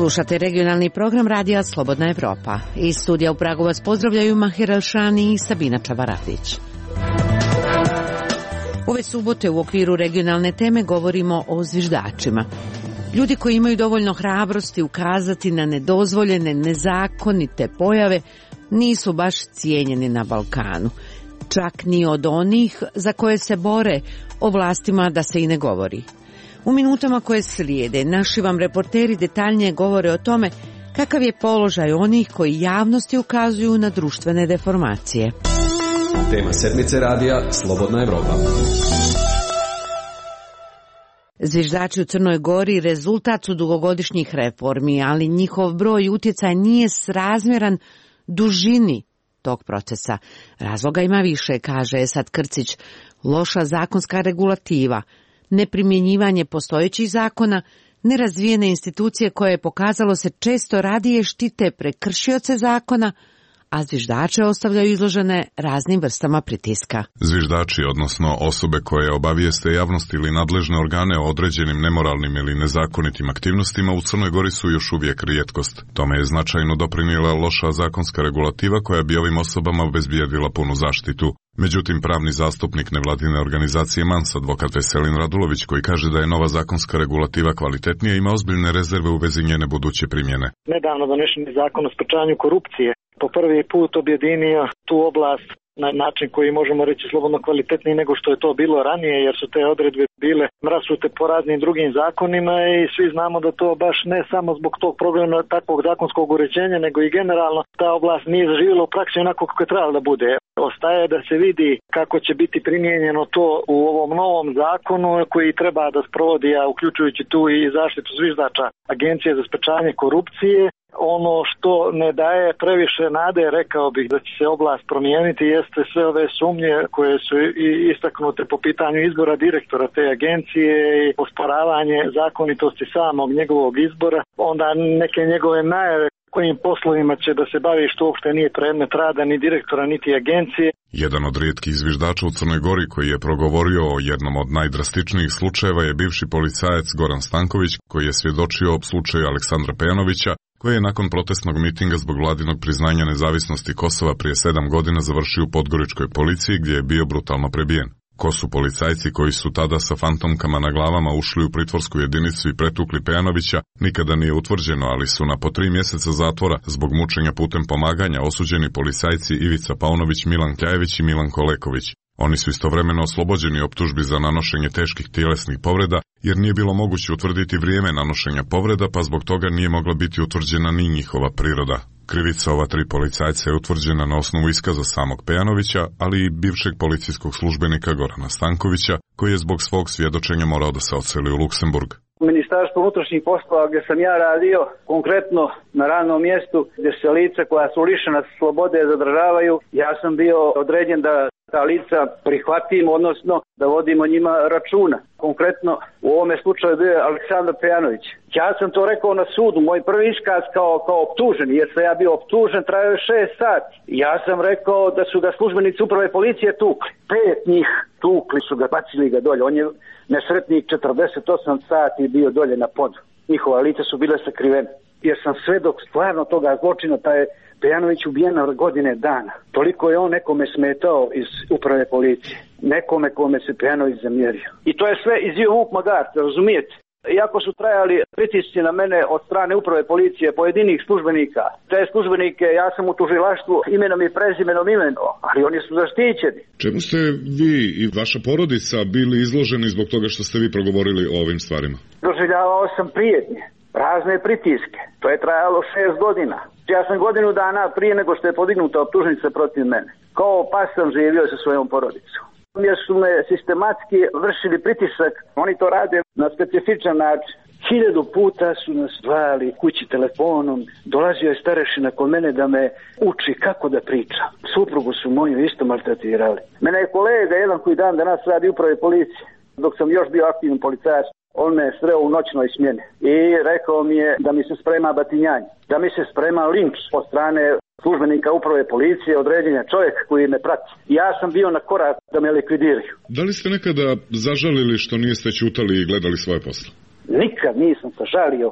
Slušate regionalni program radija Slobodna Evropa. Iz studija u Pragu vas pozdravljaju Mahir Elšani i Sabina Čavarapić. Ove subote u okviru regionalne teme govorimo o zviždačima. Ljudi koji imaju dovoljno hrabrosti ukazati na nedozvoljene, nezakonite pojave nisu baš cijenjeni na Balkanu. Čak ni od onih za koje se bore o vlastima da se i ne govori. U minutama koje slijede, naši vam reporteri detaljnije govore o tome kakav je položaj onih koji javnosti ukazuju na društvene deformacije. Tema sedmice radija Slobodna Evropa. Zviždači u Crnoj Gori rezultat su dugogodišnjih reformi, ali njihov broj i utjecaj nije srazmjeran dužini tog procesa. Razloga ima više, kaže Esad Krcić. Loša zakonska regulativa, neprimjenjivanje postojećih zakona, nerazvijene institucije koje je pokazalo se često radije štite prekršioce zakona, a zviždače ostavljaju izložene raznim vrstama pritiska. Zviždači, odnosno osobe koje obavijeste javnost ili nadležne organe o određenim nemoralnim ili nezakonitim aktivnostima u Crnoj Gori su još uvijek rijetkost. Tome je značajno doprinijela loša zakonska regulativa koja bi ovim osobama obezbijedila punu zaštitu. Međutim, pravni zastupnik nevladine organizacije MANS, advokat Veselin Radulović, koji kaže da je nova zakonska regulativa kvalitetnija, ima ozbiljne rezerve u vezi njene buduće primjene. Nedavno donešeni zakon o sprečavanju korupcije po prvi put objedinio tu oblast na način koji možemo reći slobodno kvalitetniji nego što je to bilo ranije, jer su te odredbe bile rasute po raznim drugim zakonima i svi znamo da to baš ne samo zbog tog problema takvog zakonskog uređenja, nego i generalno ta oblast nije zaživjela u praksi onako kako je trebalo da bude. Ostaje da se vidi kako će biti primijenjeno to u ovom novom zakonu koji treba da sprovodi, a uključujući tu i zaštitu zviždača Agencije za sprečavanje korupcije. Ono što ne daje previše nade, rekao bih da će se oblast promijeniti, jeste sve ove sumnje koje su istaknute po pitanju izbora direktora te agencije i osporavanje zakonitosti samog njegovog izbora, onda neke njegove najave kojim poslovima će da se bavi što uopšte nije predmet rada ni direktora niti agencije. Jedan od rijetkih zviždača u Crnoj Gori koji je progovorio o jednom od najdrastičnijih slučajeva je bivši policajac Goran Stanković, koji je svjedočio o slučaju Aleksandra Pejanovića, koji je nakon protestnog mitinga zbog vladinog priznanja nezavisnosti Kosova prije 7 godina završio u podgoričkoj policiji gdje je bio brutalno prebijen. Ko su policajci koji su tada sa fantomkama na glavama ušli u pritvorsku jedinicu i pretukli Pejanovića nikada nije utvrđeno, ali su na po 3 mjeseca zatvora zbog mučenja putem pomaganja osuđeni policajci Ivica Paunović, Milan Kljajević i Milan Koleković. Oni su istovremeno oslobođeni optužbi za nanošenje teških tjelesnih povreda, jer nije bilo moguće utvrditi vrijeme nanošenja povreda, pa zbog toga nije mogla biti utvrđena ni njihova priroda. Krivica ova 3 policajca je utvrđena na osnovu iskaza samog Pejanovića, ali i bivšeg policijskog službenika Gorana Stankovića, koji je zbog svog svjedočenja morao da se odseli u Luksemburg. U Ministarstvu unutrašnjih poslova gdje sam ja radio, konkretno na radnom mjestu gdje se lica koja su lišena slobode zadržavaju, ja sam bio određen da ta lica prihvatimo, odnosno da vodimo njima računa. Konkretno u ovome slučaju bio je Aleksandar Pejanović. Ja sam to rekao na sudu, moj prvi iskaz kao optužen, jer sam ja bio optužen, trajao je 6 sati. Ja sam rekao da su ga službenici uprave policije tukli. 5 njih tukli su ga, bacili ga dolje. On je nesretnik 48 sati bio dolje na podu. Njihova lica su bile sakrivene. Jer sam svedok stvarno toga zločina, taj je Pejanović ubijen na godine dana. Toliko je on nekome smetao iz uprave policije. Nekome kome se Pejanović zamjerio. I to je sve izvio Vuk Magart, razumijete? Iako su trajali pritisci na mene od strane uprave policije, pojedinih službenika, te službenike ja sam u tužilaštvu imenom i prezimenom imenovao, ali oni su zaštićeni. Čemu ste vi i vaša porodica bili izloženi zbog toga što ste vi progovorili o ovim stvarima? Doživljavao sam prijetnje, razne pritiske. To je trajalo 6 godina. Ja sam godinu dana prije nego što je podignuta optužnica protiv mene. Kao pas sam živio sa svojom porodicom. Jer su me sistematski vršili pritisak, oni to rade na specifičan način. 1000 puta su nas zvali kući telefonom, dolazio je starešina kod mene da me uči kako da pričam. Suprugu su moju isto maltretirali. Mene je kolega, jedan koji dan danas radi u upravi policije, dok sam još bio aktivni policajac, on me sreo u noćnoj smjeni i rekao mi je da mi se sprema batinjanje, da mi se sprema linč od strane službenika uprave policije, određenja čovjek koji me prati. Ja sam bio na korak da me likvidiraju. Da li ste nekada zažalili što niste ćutali i gledali svoje posle? Nikad nisam se žalio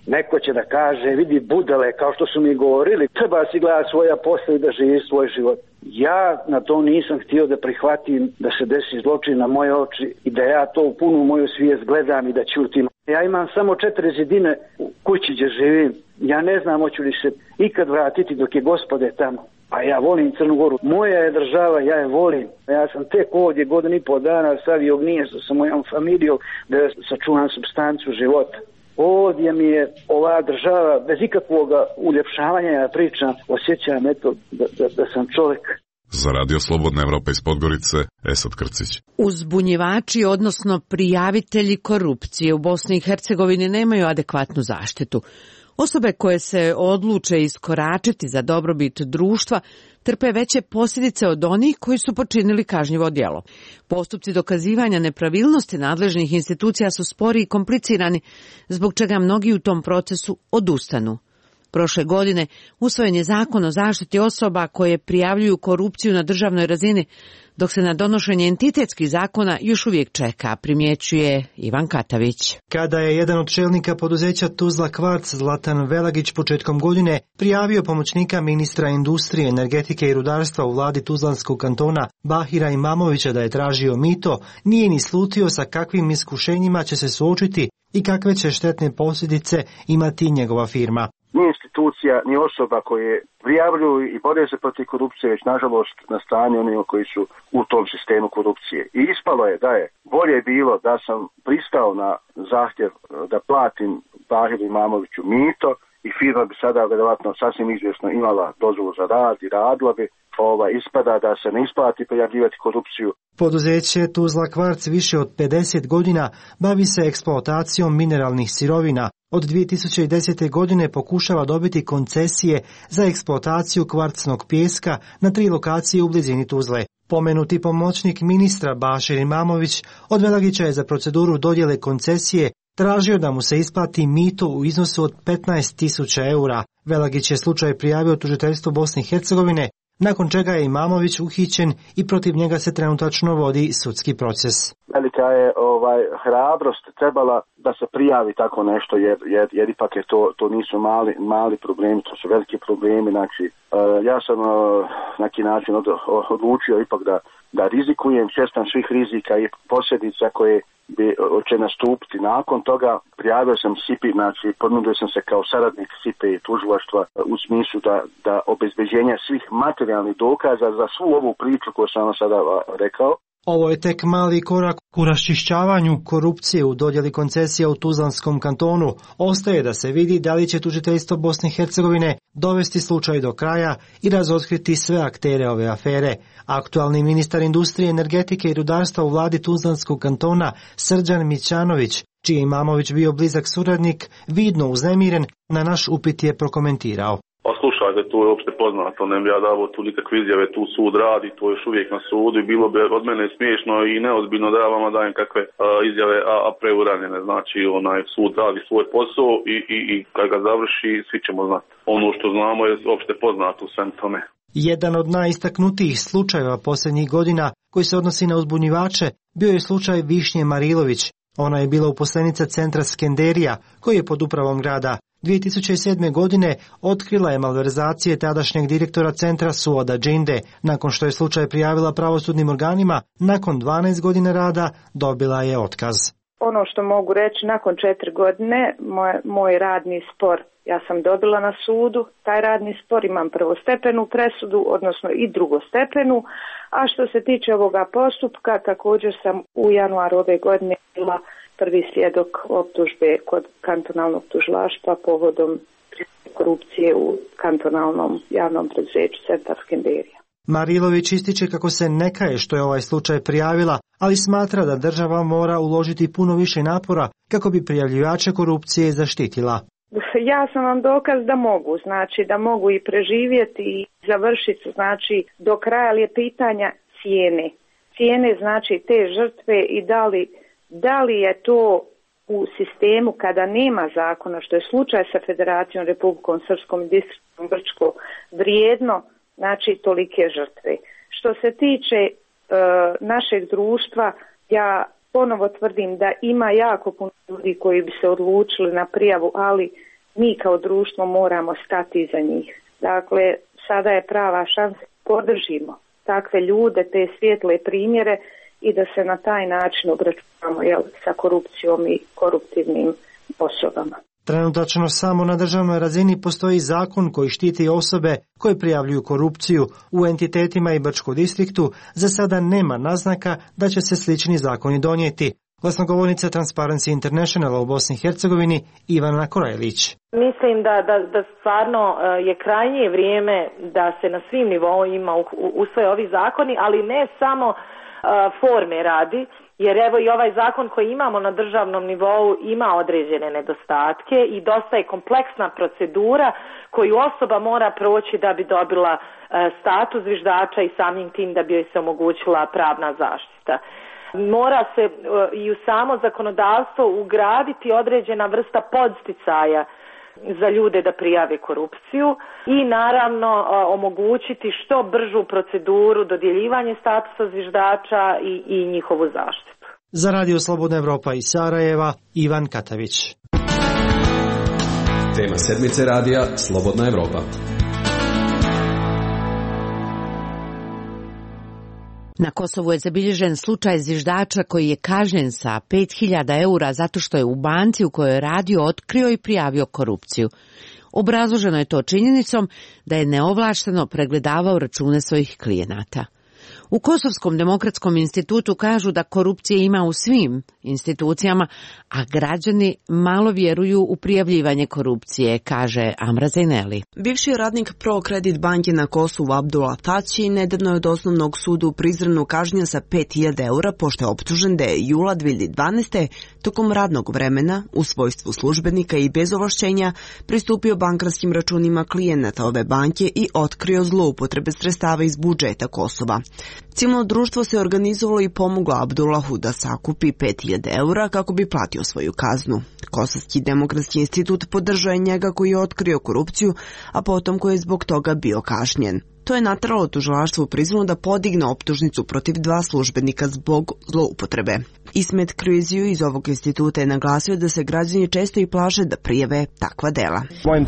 Neko će da kaže, vidi budale, kao što su mi govorili, treba si gledati svoja posla i da živi svoj život. Ja na to nisam htio da prihvatim da se desi zločin na moje oči i da ja to u punu moju svijest gledam i da ćutim. Ja imam samo 4 zidine u kući gdje živim. Ja ne znam hoću li se ikad vratiti dok je Gospode tamo. A ja volim Crnu Goru. Moja je država, ja je volim. Ja sam tek ovdje 1,5 dana stavio gnijezdo sa mojom familijom da sačuvam supstancu života. Ovdje mi je ova država bez ikakvog uljepšavanja, ja pričam, osjećam eto da sam čovjek. Za Radio Slobodna Evropa iz Podgorice, Esad Krcić. Uzbunjivači, odnosno prijavitelji korupcije u Bosni i Hercegovini nemaju adekvatnu zaštitu. Osobe koje se odluče iskoračiti za dobrobit društva trpe veće posljedice od onih koji su počinili kažnjivo djelo. Postupci dokazivanja nepravilnosti nadležnih institucija su spori i komplicirani, zbog čega mnogi u tom procesu odustanu. Prošle godine usvojen je zakon o zaštiti osoba koje prijavljuju korupciju na državnoj razini, dok se na donošenje entitetskih zakona još uvijek čeka, primjećuje Ivan Katavić. Kada je jedan od čelnika poduzeća Tuzla Kvarc, Zlatan Velagić, početkom godine prijavio pomoćnika ministra industrije, energetike i rudarstva u vladi Tuzlanskog kantona Bahira Imamovića da je tražio mito, nije ni slutio sa kakvim iskušenjima će se suočiti i kakve će štetne posljedice imati njegova firma. Ni institucija, ni osoba koje prijavljuju i bore se protiv korupcije, već nažalost na strani onih koji su u tom sistemu korupcije. I ispalo je da je bolje bilo da sam pristao na zahtjev da platim Bahiru Imamoviću mito i firma bi sada vjerovatno sasvim izvjesno imala dozvolu za rad i radila bi. Ispada da se ne isplati prijavljivati korupciju. Poduzeće Tuzla Kvarc više od 50 godina bavi se eksploatacijom mineralnih sirovina. Od 2010. godine pokušava dobiti koncesije za eksploataciju kvarcnog pijeska na 3 lokacije u blizini Tuzle. Pomenuti pomoćnik ministra Bašir Imamović od Velagića je za proceduru dodjele koncesije tražio da mu se isplati mito u iznosu od 15.000 eura. Velagić je slučaj prijavio tužiteljstvu Bosne i Hercegovine, nakon čega je Imamović uhićen i protiv njega se trenutačno vodi sudski proces. Velika je hrabrost trebala da se prijavi tako nešto, jer ipak je to nisu mali problemi, to su veliki problemi. Znači, ja sam na neki način odlučio ipak da rizikujem, svjestan svih rizika i posljedica koje će nastupiti. Nakon toga prijavio sam SIPI, znači ponudio sam se kao saradnik SIPE i tužilaštva u smislu da obezbeđenja svih materijalnih dokaza za svu ovu priču koju sam vam sada rekao. Ovo je tek mali korak u raščišćavanju korupcije u dodjeli koncesija u Tuzlanskom kantonu. Ostaje da se vidi da li će tužiteljstvo Bosne i Hercegovine dovesti slučaj do kraja i razotkriti sve aktere ove afere. Aktualni ministar industrije, energetike i rudarstva u vladi Tuzlanskog kantona Srđan Mićanović, čiji je Imamović bio blizak suradnik, vidno uznemiren, na naš upit je prokomentirao. Slušajte, to je opšte poznato, ne bi ja davao tu nikakve izjave, tu sud radi, to je još uvijek na sudu i bilo bi od mene smiješno i neozbiljno da ja vama dajem kakve izjave, a preuranjene. Znači, sud radi svoj posao i kad ga završi, svi ćemo znati. Ono što znamo je opšte poznato u svem tome. Jedan od najistaknutijih slučajeva posljednjih godina koji se odnosi na uzbunjivače bio je slučaj Višnje Marilović. Ona je bila uposlenica centra Skenderija, koji je pod upravom grada. 2007. godine otkrila je malverzacije tadašnjeg direktora centra Suoda Džinde. Nakon što je slučaj prijavila pravosudnim organima, nakon 12 godina rada dobila je otkaz. Ono što mogu reći, nakon 4 godine moj radni spor ja sam dobila na sudu. Taj radni spor imam prvostepenu presudu, odnosno i drugostepenu. A što se tiče ovoga postupka, također sam u januaru ove godine bila prvi svjedok optužbe kod kantonalnog tužilaštva povodom korupcije u kantonalnom javnom preduzeću Centar Skenderija. Marilović ističe kako se ne kaje što je ovaj slučaj prijavila, ali smatra da država mora uložiti puno više napora kako bi prijavljivače korupcije zaštitila. Ja sam vam dokaz da mogu, znači da mogu i preživjeti i završiti, znači do kraja, ali je pitanja cijene. Cijene znači te žrtve i da li je to u sistemu kada nema zakona, što je slučaj sa Federacijom, Republikom Srpskom i Distriktom Brčko, vrijedno, znači tolike žrtve. Što se tiče našeg društva, ja ponovo tvrdim da ima jako puno ljudi koji bi se odlučili na prijavu, ali mi kao društvo moramo stati iza njih. Dakle, sada je prava šansa, podržimo takve ljude, te svijetle primjere i da se na taj način obračunamo sa korupcijom i koruptivnim osobama. Trenutačno samo na državnoj razini postoji zakon koji štiti osobe koje prijavljuju korupciju. U entitetima i Brčkom distriktu za sada nema naznaka da će se slični zakoni donijeti. Glasnogovornica Transparency Internationala u Bosni i Hercegovini Ivana Korajlić. Mislim da stvarno je krajnje vrijeme da se na svim nivoima usvoje ovi zakoni, ali ne samo forme radi, jer evo i ovaj zakon koji imamo na državnom nivou ima određene nedostatke i dosta je kompleksna procedura koju osoba mora proći da bi dobila status zviždača i samim tim da bi joj se omogućila pravna zaštita. Mora se i u samo zakonodavstvo ugraditi određena vrsta podsticaja za ljude da prijave korupciju i naravno omogućiti što bržu proceduru dodjeljivanje statusa zviždača i njihovu zaštitu. Za Radio Slobodna Evropa iz Sarajeva, Ivan Katavić. Tema sedmice radija Slobodna Evropa. Na Kosovu je zabilježen slučaj zviždača koji je kažnjen sa 5.000 eura zato što je u banci u kojoj je radio otkrio i prijavio korupciju. Obrazloženo je to činjenicom da je neovlašteno pregledavao račune svojih klijenata. U Kosovskom demokratskom institutu kažu da korupcije ima u svim institucijama, a građani malo vjeruju u prijavljivanje korupcije, kaže Amra Zejneli. Bivši radnik ProCredit banke na Kosovu Abdullah Tači nedavno je od osnovnog suda u Prizrenu kažnjen sa 5.000 eura pošto je optužen da je jula 2012. tokom radnog vremena u svojstvu službenika i bez ovlašćenja pristupio bankarskim računima klijenata ove banke i otkrio zloupotrebe sredstava iz budžeta Kosova. Civilno društvo se organizovalo i pomoglo Abdullahu da sakupi 5.000 eura kako bi platio svoju kaznu. Kosovski demokratski institut podržao je njega koji je otkrio korupciju, a potom koji je zbog toga bio kažnjen. To je nateralo tužilaštvo u Prizrenu da podigne optužnicu protiv 2 službenika zbog zloupotrebe. Ismet Kruiziju iz ovog instituta je naglasio da se građani često i plaše da prijave takva dela.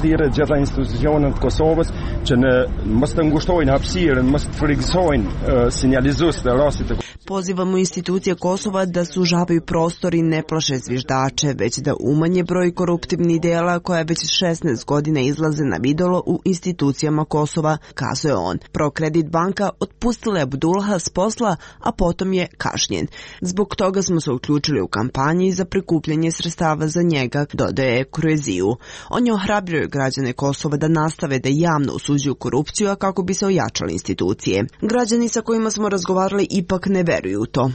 Pozivamo institucije Kosova da sužavaju prostor i ne plaše zviždače, već da umanje broj koruptivnih dela koja već 16 godina izlaze na videlo u institucijama Kosova, kazuje on. ProCredit banka otpustila je Abdullaha s posla, a potom je kažnjen. Zbog toga smo se uključili u kampanji za prikupljanje sredstava za njega, dodaje Kruiziju. On je ohrabrio građane Kosova da nastave da javno osuđuju korupciju, a kako bi se ojačale institucije. Građani sa kojima smo razgovarali ipak ne veruju u to.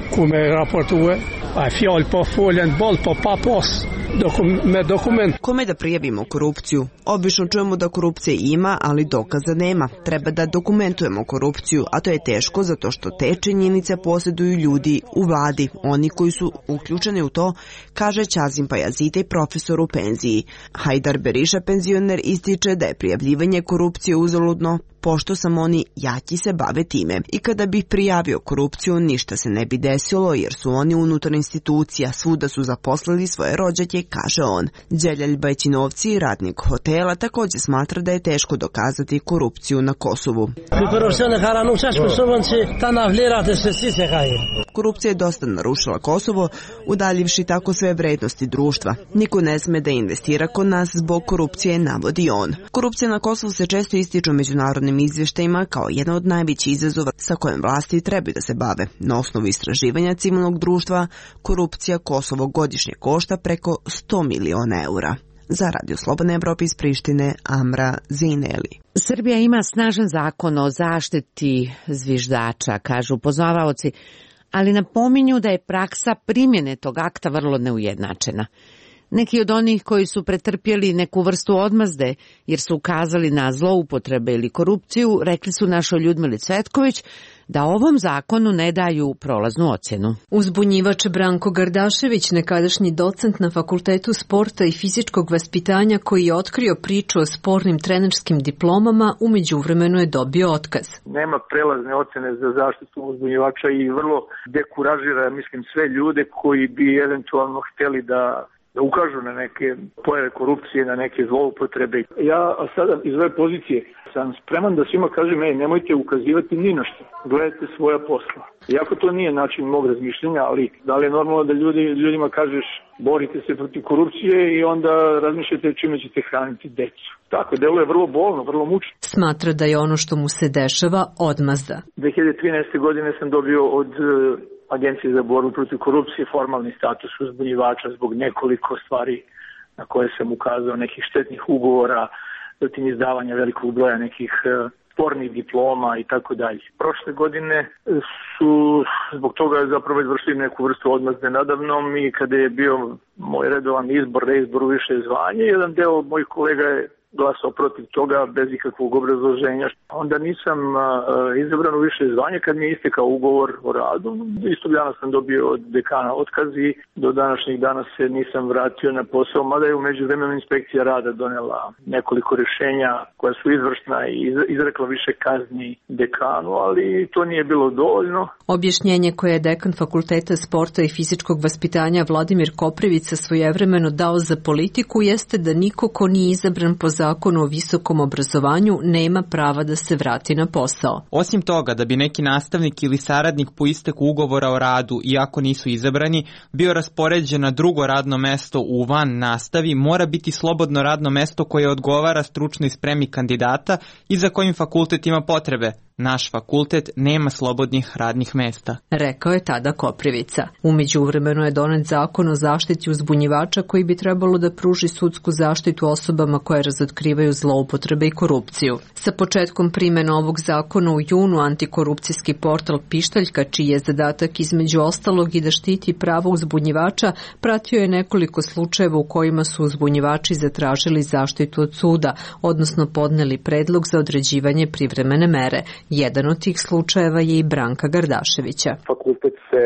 Kome da prijavimo korupciju? Obično čujemo da korupcije ima, ali dokaza nema. Treba da dokumentujemo korupciju, a to je teško zato što te činjenice posjeduju ljudi u vladi, oni koji su uključeni u to, kaže Ćazim Pajazitej, profesor u penziji. Hajdar Beriša, penzioner, ističe da je prijavljivanje korupcije uzaludno, pošto samo oni jaki se bave time. I kada bih prijavio korupciju, ništa se ne bi desilo jer su oni unutar institucija, svuda su zaposlili svoje rođake, kaže on. Đeljal Bajčinovci, radnik hotela, također smatra da je teško dokazati korupciju na Kosovu. Korupcija je dosta narušila Kosovo, udaljivši tako sve vrednosti društva. Niko ne sme da investira kod nas zbog korupcije, navodi on. Korupcija na Kosovu se često ističe u međunarodnim izvještajima kao jedan od najvećih izazova sa kojim vlasti trebaju da se bave. Na osnovu istraživanja civilnog društva, korupcija Kosovo godišnje košta preko 100 miliona eura. Za Radio Slobodna Evropa iz Prištine, Amra Zejneli. Srbija ima snažan zakon o zaštiti zviždača, kažu poznavaoci, ali napominju da je praksa primjene tog akta vrlo neujednačena. Neki od onih koji su pretrpjeli neku vrstu odmazde jer su ukazali na zloupotrebe ili korupciju, rekli su našoj Ljudmili Cvetković da ovom zakonu ne daju prolaznu ocjenu. Uzbunjivač Branko Gardašević, nekadašnji docent na Fakultetu sporta i fizičkog vaspitanja koji je otkrio priču o spornim trenerskim diplomama, u međuvremenu je dobio otkaz. Nema prelazne ocjene za zaštitu uzbunjivača i vrlo dekuražira, mislim, sve ljude koji bi eventualno htjeli da da ukažu na neke pojave korupcije, na neke zloupotrebe. Ja sada iz ove pozicije sam spreman da svima kažem, nemojte ukazivati ni na što, gledajte svoja posla. Iako to nije način mog razmišljenja, ali da li je normalno da ljudima kažeš borite se protiv korupcije i onda razmišljate čime ćete hraniti decu. Tako, delo je vrlo bolno, vrlo mučno. Smatra da je ono što mu se dešava odmazda. 2013. godine sam dobio od Agencije za borbu protiv korupcije formalni status uzbunjivača zbog nekoliko stvari na koje sam ukazao, nekih štetnih ugovora, zatim izdavanja velikog broja nekih spornih diploma i tako dalje. Prošle godine su zbog toga zapravo izvršili neku vrstu odmazde nadamnom i kada je bio moj redovan reizbor u više zvanje, jedan deo mojih kolega je glasao protiv toga bez ikakvog obrazloženja. Onda nisam izabran u više zvanje kad mi je istekao ugovor o radu. Istog dana sam dobio od dekana otkaz i do današnjih dana se nisam vratio na posao, mada je u međuvremenu inspekcija rada donela nekoliko rješenja koja su izvršna i izrekla više kazni dekanu, ali to nije bilo dovoljno. Objašnjenje koje je dekan Fakulteta sporta i fizičkog vaspitanja Vladimir Koprivica svojevremeno dao za politiku jeste da niko ko nije izabran po zakonu o visokom obrazovanju nema prava da se vrati na posao. Osim toga, da bi neki nastavnik ili saradnik po isteku ugovora o radu, iako nisu izabrani, bio raspoređen na drugo radno mesto u van nastavi, mora biti slobodno radno mesto koje odgovara stručnoj spremi kandidata i za kojim fakultet ima potrebe. Naš fakultet nema slobodnih radnih mesta, rekao je tada Koprivica. U međuvremenu je donet zakon o zaštiti uzbunjivača koji bi trebalo da pruži sudsku zaštitu osobama koje razotkrivaju zloupotrebe i korupciju. Sa početkom primjene ovog zakona u junu antikorupcijski portal Pištaljka, čiji je zadatak između ostalog i da štiti pravo uzbunjivača, pratio je nekoliko slučajeva u kojima su uzbunjivači zatražili zaštitu od suda, odnosno podneli predlog za određivanje privremene mere. Jedan od tih slučajeva je i Branka Gardaševića. Fakultet se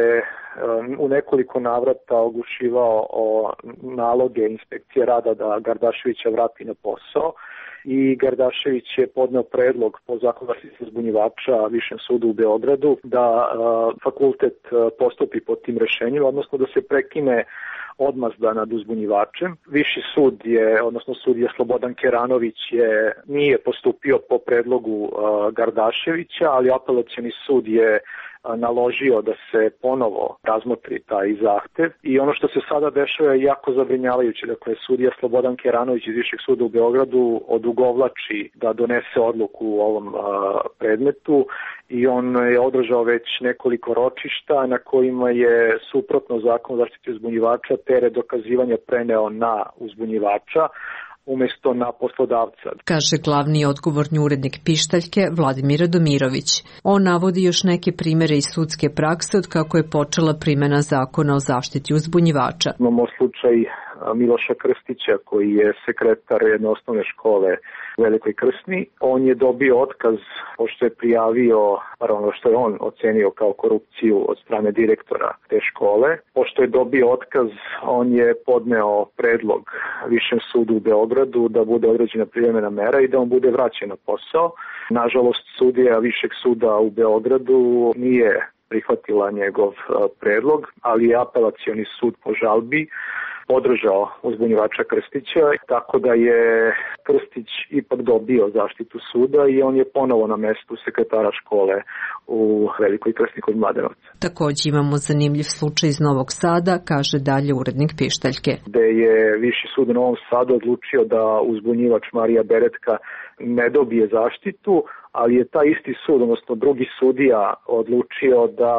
u nekoliko navrata oglušivao o naloge inspekcije rada da Gardaševića vrati na posao i Gardašević je podneo predlog po zakonu o zaštiti uzbunjivača Višem sudu u Beogradu da fakultet postupi pod tim rešenjem, odnosno da se prekine odmazda nad uzbunjivačem. Viši sud je, odnosno sudija Slobodan Keranović nije postupio po predlogu Gardaševića, ali apelacioni sud je naložio da se ponovo razmotri taj zahtev i ono što se sada dešava je jako zabrinjavajuće. Dakle, sudija Slobodan Keranović iz Višeg suda u Beogradu odugovlači da donese odluku u ovom predmetu i on je održao već nekoliko ročišta na kojima je suprotno zakonu o zaštiti uzbunjivača teret dokazivanja preneo na uzbunjivača umjesto na poslodavca. Kaže glavni odgovorni urednik Pištaljke Vladimir Radomirović. On navodi još neke primjere iz sudske prakse od kako je počela primjena zakona o zaštiti uzbunjivača. Imamo slučaj Miloša Krstića koji je sekretar jedne osnovne škole u Velikoj Krsni. On je dobio otkaz pošto je prijavio ono što je on ocenio kao korupciju od strane direktora te škole. Pošto je dobio otkaz, on je podneo predlog Višem sudu u Beogradu da bude određena privremena mera i da on bude vraćen na posao. Nažalost, sudija Višeg suda u Beogradu nije prihvatila njegov predlog, ali je apelacioni sud po žalbi podržao uzbunjivača Krstića, tako da je Krstić ipak dobio zaštitu suda i on je ponovo na mestu sekretara škole u Velikoj Krsni kod Mladenovca. Također imamo zanimljiv slučaj iz Novog Sada, kaže dalje urednik Pištaljke. Gde je Viši sud u Novom Sadu odlučio da uzbunjivač Marija Beretka ne dobije zaštitu, ali je taj isti sud, odnosno drugi sudija, odlučio da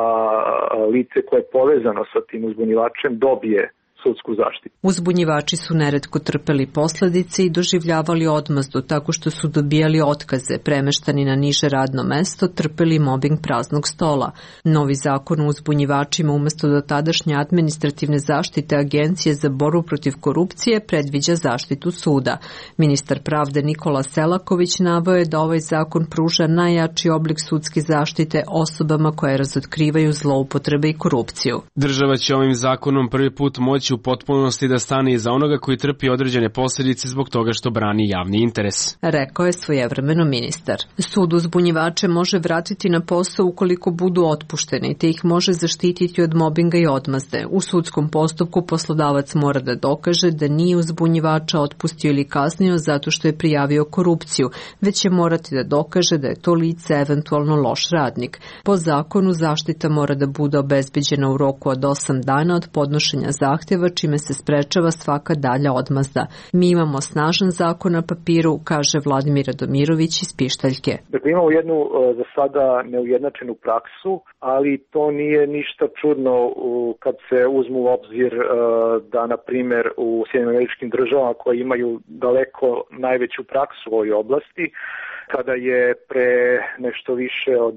lice koje je povezano sa tim uzbunjivačem dobije sudsku zaštitu. Uzbunjivači su neretko trpeli posljedice i doživljavali odmazdu tako što su dobijali otkaze, premeštani na niže radno mesto, trpeli mobbing praznog stola. Novi zakon o uzbunjivačima umjesto dotadašnje administrativne zaštite Agencije za borbu protiv korupcije predviđa zaštitu suda. Ministar pravde Nikola Selaković naveo je da ovaj zakon pruža najjači oblik sudske zaštite osobama koje razotkrivaju zloupotrebe i korupciju. Država će ovim zakonom prvi put moći će u potpunosti da stane iza onoga koji trpi određene posljedice zbog toga što brani javni interes. Rekao je svojevremeno ministar. Sud uzbunjivače može vratiti na posao ukoliko budu otpušteni, te ih može zaštititi od mobinga i odmazde. U sudskom postupku poslodavac mora da dokaže da nije uzbunjivača otpustio ili kaznio zato što je prijavio korupciju, već će morati da dokaže da je to lice eventualno loš radnik. Po zakonu zaštita mora da bude obezbeđena u roku od 8 dana od podnošenja zahtjeva, čime se sprečava svaka dalja odmazda. Mi imamo snažan zakon na papiru, kaže Vladimir Radomirović iz Pištaljke. Dakle, imamo jednu za sada neujednačenu praksu, ali to nije ništa čudno kad se uzmu u obzir da, na primjer, u Sjedinjenim Američkim Državama koje imaju daleko najveću praksu u ovoj oblasti, kada je pre nešto više od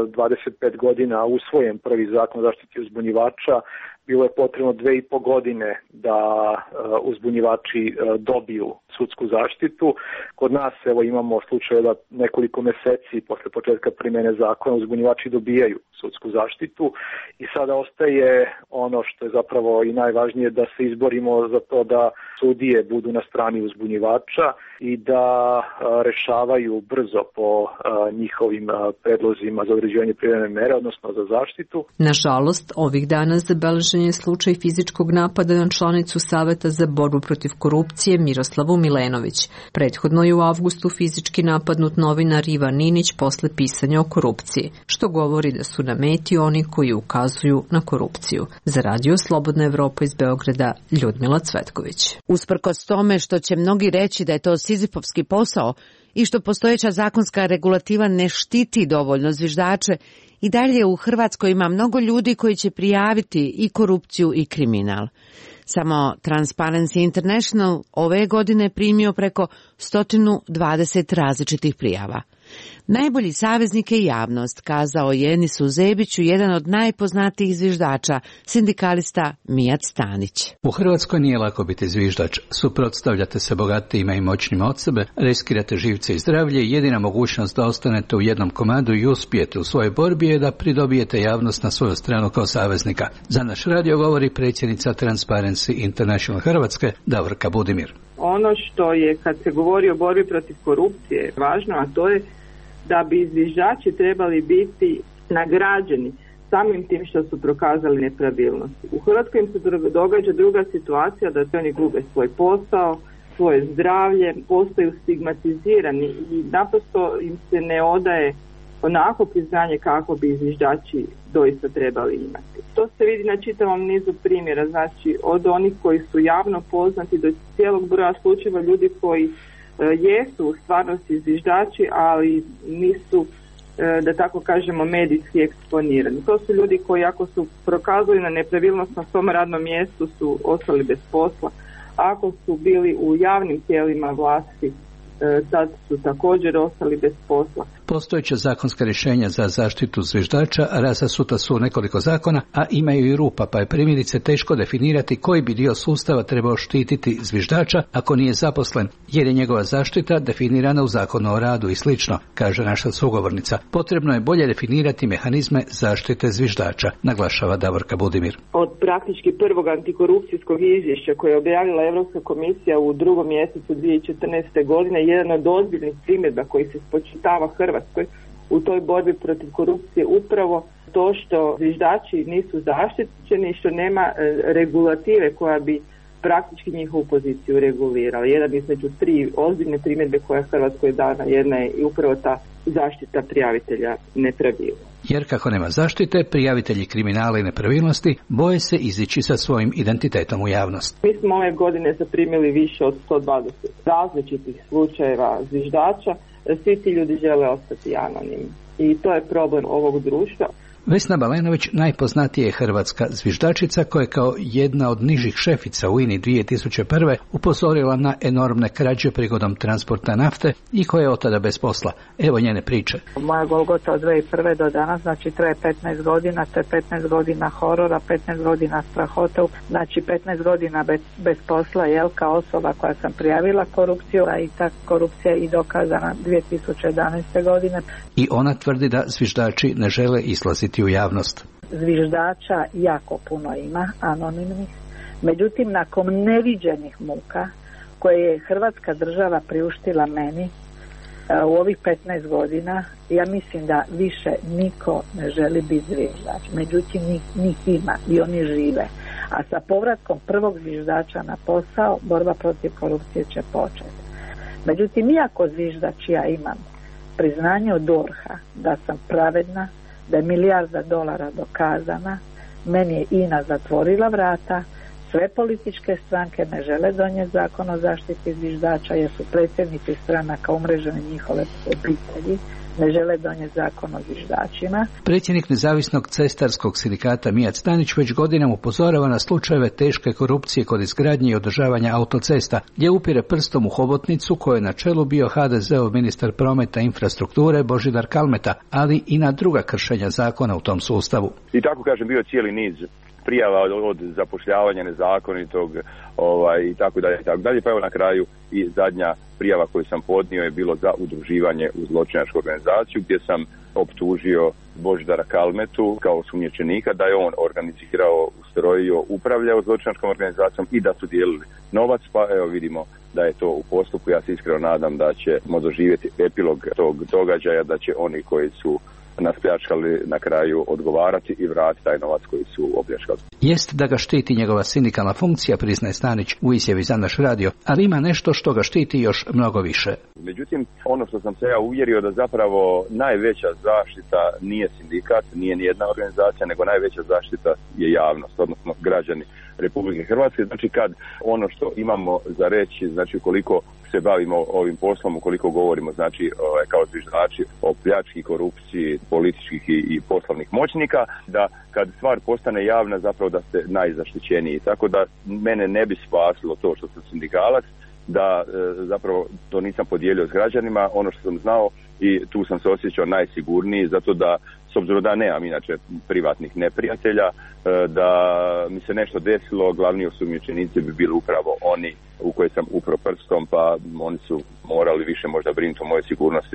25 godina usvojen prvi zakon o zaštiti uzbunjivača, bilo je potrebno 2,5 godine da uzbunjivači dobiju sudsku zaštitu. Kod nas evo imamo slučaje da nekoliko mjeseci posle početka primjene zakona uzbunjivači dobijaju sudsku zaštitu i sada ostaje ono što je zapravo i najvažnije, da se izborimo za to da sudije budu na strani uzbunjivača i da rešavaju brzo po njihovim predlozima za određivanje privremene mere, odnosno za zaštitu. Nažalost, ovih dana zabeležen je slučaj fizičkog napada na članicu Saveta za borbu protiv korupcije Miroslavu Milenović. Prethodno je u avgustu fizički napadnut novinar Ivan Ninić posle pisanja o korupciji, što govori da su na meti oni koji ukazuju na korupciju. Za Radio Slobodna Evropa iz Beograda, Ljudmila Cvetković. Usprkos tome što će mnogi reći da je to sizifovski posao i što postojeća zakonska regulativa ne štiti dovoljno zviždače, i dalje u Hrvatskoj ima mnogo ljudi koji će prijaviti i korupciju i kriminal. Samo Transparency International ove godine primio preko 120 različitih prijava. Najbolji saveznik je javnost, kazao je Enisu Zebiću, jedan od najpoznatijih zviždača, sindikalista Mijat Stanić. U Hrvatskoj nije lako biti zviždač. Suprotstavljate se bogatijima i moćnima od sebe, riskirate živce i zdravlje i jedina mogućnost da ostanete u jednom komadu i uspijete u svojoj borbi je da pridobijete javnost na svoju stranu kao saveznika. Za naš radio govori predsjednica Transparency International Hrvatske, Davorka Budimir. Ono što je, kad se govori o borbi protiv korupcije, važno, a to je da bi zviždači trebali biti nagrađeni samim tim što su prokazali nepravilnosti. U Hrvatskoj im se događa druga situacija, da oni gube svoj posao, svoje zdravlje, postaju stigmatizirani i naprosto im se ne odaje onako priznanje kako bi zviždači doista trebali imati. To se vidi na čitavom nizu primjera, znači od onih koji su javno poznati do cijelog broja slučajeva ljudi koji jesu u stvarnosti zviždači, ali nisu, da tako kažemo, medijski eksponirani. To su ljudi koji ako su prokazali na nepravilnost na svom radnom mjestu su ostali bez posla. Ako su bili u javnim tijelima vlasti, tad su također ostali bez posla. Postojeća zakonska rješenja za zaštitu zviždača razasuta su u nekoliko zakona, a imaju i rupa, pa je primjerice teško definirati koji bi dio sustava trebao štititi zviždača ako nije zaposlen, jer je njegova zaštita definirana u Zakonu o radu i slično, kaže naša sugovornica. Potrebno je bolje definirati mehanizme zaštite zviždača, naglašava Davorka Budimir. Od praktički prvog antikorupcijskog izvješća koje je objavila Europska komisija u 2. mjesecu 2014. godine, jedan od ozbiljnih primjedba koji se spočitava Hrvatskoj u toj borbi protiv korupcije upravo to što zviždači nisu zaštićeni, što nema regulative koja bi praktički njihovu poziciju regulirala. Jedan između 3 ozbiljne primjedbe koja Hrvatskoj dana, jedna je i upravo ta zaštita prijavitelja nepravilnosti. Jer kako nema zaštite, prijavitelji kriminala i nepravilnosti boje se izići sa svojim identitetom u javnost. Mi smo ove godine zaprimili više od 120 različitih slučajeva zviždača. Svi ti ljudi žele ostati anonimni i to je problem ovog društva. Vesna Balenović najpoznatija je hrvatska zviždačica koja je kao jedna od nižih šefica u INI 2001. upozorila na enormne krađe prigodom transporta nafte i koja je od tada bez posla. Evo njene priče. Moja golgota od 2001. do danas, znači traje 15 godina, to je 15 godina horora, 15 godina strahote, znači 15 godina bez posla, jel, kao osoba koja sam prijavila korupciju, a i ta korupcija i dokazana 2011. godine. I ona tvrdi da zviždači ne žele izlaziti u javnost. Zviždača jako puno ima, anonimnih. Međutim, nakon neviđenih muka koje je Hrvatska država priuštila meni u ovih 15 godina, ja mislim da više niko ne želi biti zviždač. Međutim, njih ima i oni žive. A sa povratkom prvog zviždača na posao, borba protiv korupcije će početi. Međutim, iako zviždač ja imam priznanje od DORH-a da sam pravedna, da je $1 milijarda dokazana, meni je INA zatvorila vrata, sve političke stranke ne žele donijeti zakon o zaštiti zviždača jer su predsjednici stranaka umreženi njihove obitelji, ne žele donijeti zakon o zviždačima. Predsjednik nezavisnog cestarskog sindikata Mijat Stanić već godinama upozorava na slučajeve teške korupcije kod izgradnje i održavanja autocesta, gdje upire prstom u hobotnicu koju je na čelu bio HDZ-ov ministar prometa i infrastrukture Božidar Kalmeta, ali i na druga kršenja zakona u tom sustavu. I tako kažem, bio cijeli niz prijava od zapošljavanja nezakonitog i tako dalje, pa evo na kraju i zadnja prijava koju sam podnio je bilo za udruživanje u zločinačku organizaciju gdje sam optužio Božidara Kalmetu kao osumnjičenika da je on organizirao, ustrojio, upravljao zločinačkom organizacijom i da su dijelili novac, pa evo vidimo da je to u postupku. Ja se iskreno nadam da ćemo doživjeti epilog tog događaja, da će oni koji su nas pljačkali na kraju odgovarati i vratiti taj novac koji su opljačkali. Jest da ga štiti njegova sindikalna funkcija, priznaje Stanić u izjavi za naš radio, ali ima nešto što ga štiti još mnogo više. Međutim, ono što sam se ja uvjerio da zapravo najveća zaštita nije sindikat, nije nijedna organizacija, nego najveća zaštita je javnost, odnosno građani Republike Hrvatske. Znači kad ono što imamo za reći, znači koliko se bavimo ovim poslom, ukoliko govorimo znači kao zviždači o pljački, korupciji političkih i poslovnih moćnika, da kad stvar postane javna zapravo da ste najzaštićeniji. Tako da mene ne bi spasilo to što sam sindikalac, da zapravo to nisam podijelio s građanima, ono što sam znao i tu sam se osjećao najsigurniji, zato da s obzirom da nemam inače privatnih neprijatelja, da mi se nešto desilo, glavni osumnjičenici bi bili upravo oni u koje sam upro prstom, pa oni su morali više možda brinuti o mojoj sigurnosti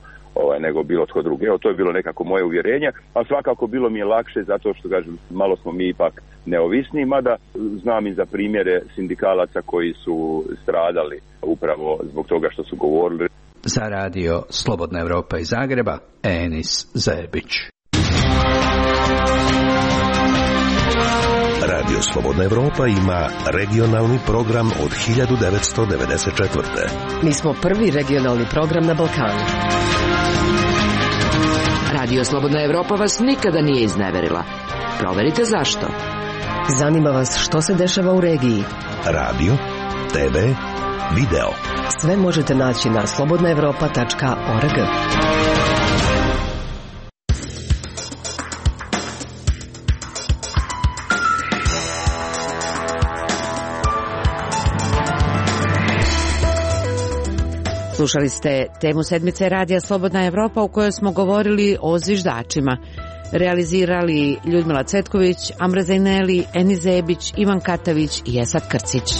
nego bilo tko drugi. Evo, to je bilo nekako moje uvjerenje, a svakako bilo mi je lakše zato što, kažem, malo smo mi ipak neovisni, mada znam i za primjere sindikalaca koji su stradali upravo zbog toga što su govorili. Za radio Slobodna Evropa iz Zagreba, Enis Zajebić. Radio Slobodna Evropa ima regionalni program od 1994. Mi smo prvi regionalni program na Balkanu. Radio Slobodna Evropa vas nikada nije izneverila. Proverite zašto. Zanima vas što se dešava u regiji. Radio, TV, video. Sve možete naći na slobodnaevropa.org. Slušali ste temu sedmice Radija Slobodna Evropa u kojoj smo govorili o zviždačima. Realizirali Ljudmila Cetković, Amra Zajneli, Enis Zebić, Ivan Katavić i Esad Krcić.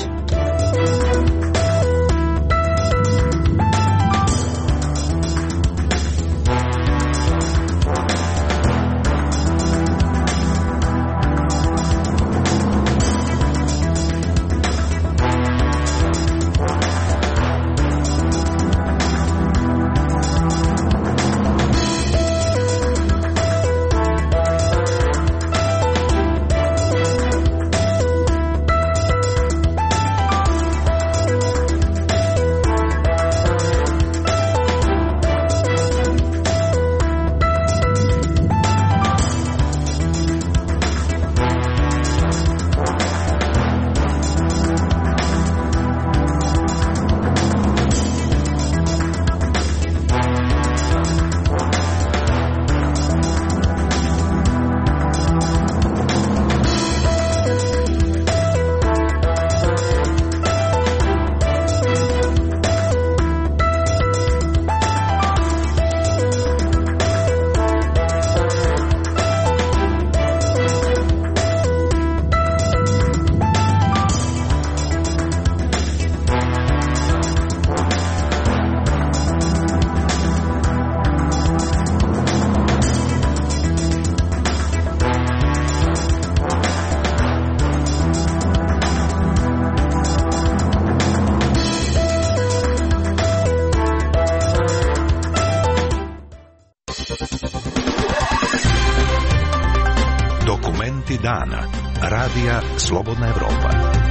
Vesti dana. Radija Slobodna Evropa.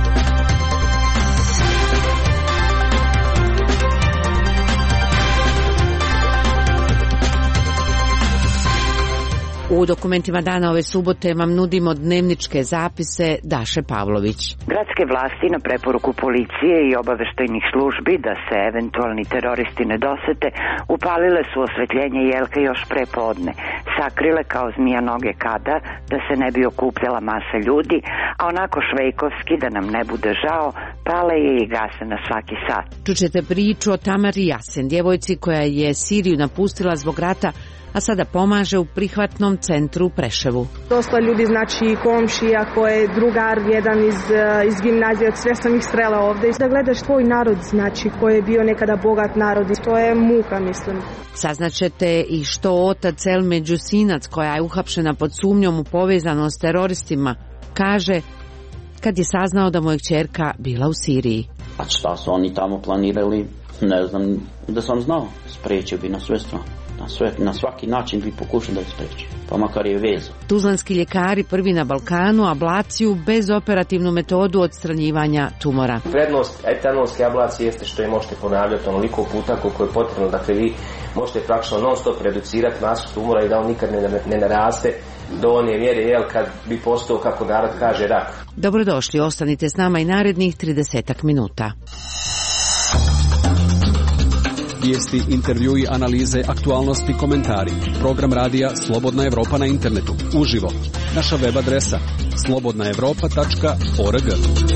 U dokumentima dana ove subote vam nudimo dnevničke zapise Daše Pavlović. Gradske vlasti na preporuku policije i obaveštajnih službi da se eventualni teroristi ne dosete, upalile su osvetljenje jelke još pre podne, sakrile kao zmija noge kada, da se ne bi okupljala masa ljudi, a onako švejkovski, da nam ne bude žao, pale je i gase na svaki sat. Čućete priču o Tamari Jasen, djevojci koja je Siriju napustila zbog rata, a sada pomaže u prihvatnom centru u Preševu. Dosta ljudi, znači komšija, koje je drugar, jedan iz gimnazije, sve sam ih srela ovde. Da gledaš tvoj narod, znači, koji je bio nekada bogat narod, to je muka, mislim. Saznaćete i što otac Elme Đusinac, koja je uhapšena pod sumnjom u povezanost s teroristima, kaže kad je saznao da mu je kćerka bila u Siriji. A šta su oni tamo planirali, ne znam, da sam znao, sprečio bi na sve strane. Na svaki način bi pokušao da je spreči, pa makar je vezu. Tuzlanski ljekari prvi na Balkanu ablaciju bez operativnu metodu odstranjivanja tumora. Prednost etanolske ablacije jeste što je možete ponavljati onoliko puta koliko je potrebno. Dakle, vi možete praktično non stop reducirati masu tumora i da on nikad ne naraste do one mjere, kad bi postao, kako narod kaže, rak. Dobrodošli, ostanite s nama i narednih 30 minuta. Vijesti, intervjui, analize, aktualnosti, komentari. Program radija Slobodna Evropa na internetu. Uživo. Naša web adresa slobodnaevropa.org.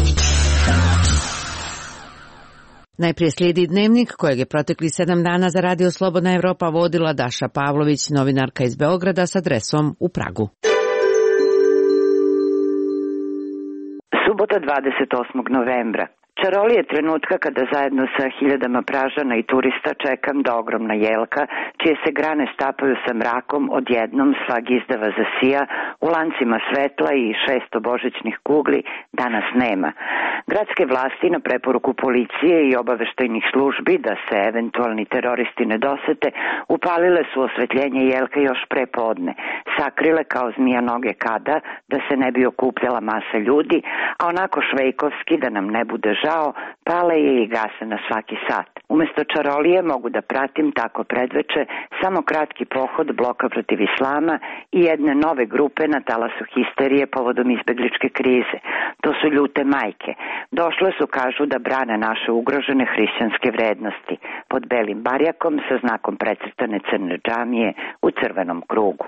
Najprije slijedi dnevnik kojeg je protekli 7 dana za radio Slobodna Evropa vodila Daša Pavlović, novinarka iz Beograda s adresom u Pragu. Subota 28. novembra. Čaroli je trenutka kada zajedno sa hiljadama Pražana i turista čekam da ogromna jelka, čije se grane stapaju sa mrakom, odjednom svag izdava zasija, u lancima svetla i 600 božićnih kugli danas nema. Gradske vlasti na preporuku policije i obaveštajnih službi da se eventualni teroristi ne dosete, upalile su osvetljenje jelke još pre podne, sakrile kao zmija noge kada, da se ne bi okupljala masa ljudi, a onako švejkovski, da nam ne bude žao, pale je i gase na svaki sat. Umesto čarolije mogu da pratim tako predveče samo kratki pohod Bloka protiv islama i jedne nove grupe na talasu histerije povodom izbegličke krize. To su ljute majke. Došle su, kažu, da brane naše ugrožene hrišćanske vrednosti pod belim barjakom sa znakom precrtane crne džamije u crvenom krugu.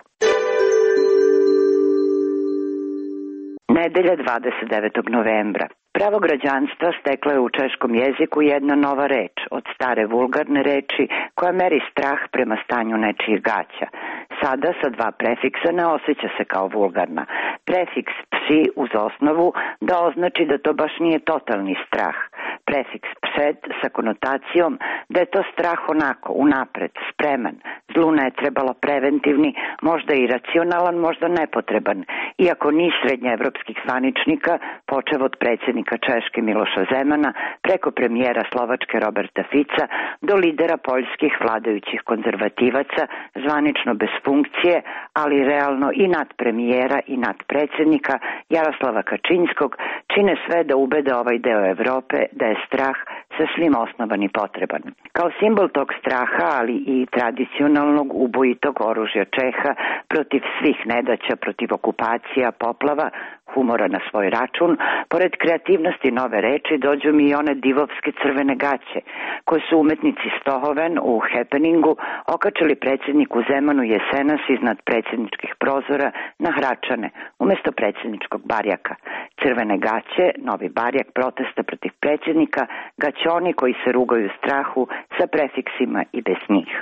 Nedelja 29. novembra. Pravo građanstva steklo je u češkom jeziku jedna nova reč, od stare vulgarne reči koja meri strah prema stanju nečijih gaća. Sada sa 2 prefiksa ne osjeća se kao vulgarna. Prefiks psi uz osnovu da označi da to baš nije totalni strah. Prefiks psed sa konotacijom da je to strah onako, unapred, spreman. Zlu ne je trebalo preventivni, možda i racionalan, možda nepotreban. Iako niz srednjeevropskih zvaničnika, počev od predsjednika Češke Miloša Zemana, preko premijera Slovačke Roberta Fica, do lidera poljskih vladajućih konzervativaca, zvanično bez funkcije, ali realno i nad premijera i nad predsjednika Jaroslava Kačinskog, čine sve da ubede ovaj deo Evrope da je strah sasvim osnovan i potreban. Kao simbol tog straha, ali i tradicionalnog ubojitog oružja Čeha protiv svih nedaća, protiv okupacija, poplava, humora na svoj račun, pored kreativnosti nove reči dođu mi i one divovske crvene gaće, koje su umetnici Stohoven u Happeningu okačili predsjedniku Zemanu jesenas iznad predsjedničkih prozora na Hračane, umjesto predsjedničkog barjaka. Crvene gaće, novi barjak protesta protiv predsjednika, gaćoni koji se rugaju strahu sa prefiksima i bez njih.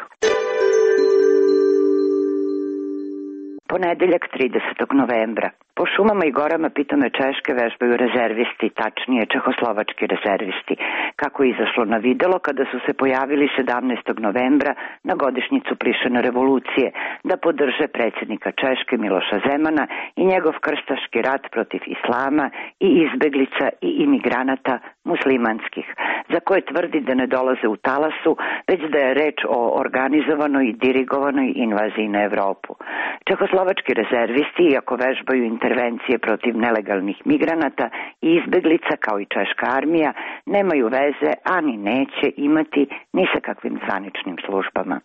Ponedeljak 30. novembra. Po šumama i gorama pitome Češke vežbaju rezervisti, tačnije čehoslovački rezervisti, kako je izašlo na videlo kada su se pojavili 17. novembra na godišnjicu Plišane revolucije da podrže predsjednika Češke Miloša Zemana i njegov krstaški rat protiv islama i izbeglica i imigranata muslimanskih, za koje tvrdi da ne dolaze u talasu, već da je reč o organizovanoj i dirigovanoj invaziji na Evropu. Čehoslovački rezervisti, iako vežbaju intervencije protiv nelegalnih migranata i izbeglica kao i češka armija, nemaju veze, ani neće imati ni sa kakvim zvaničnim službama.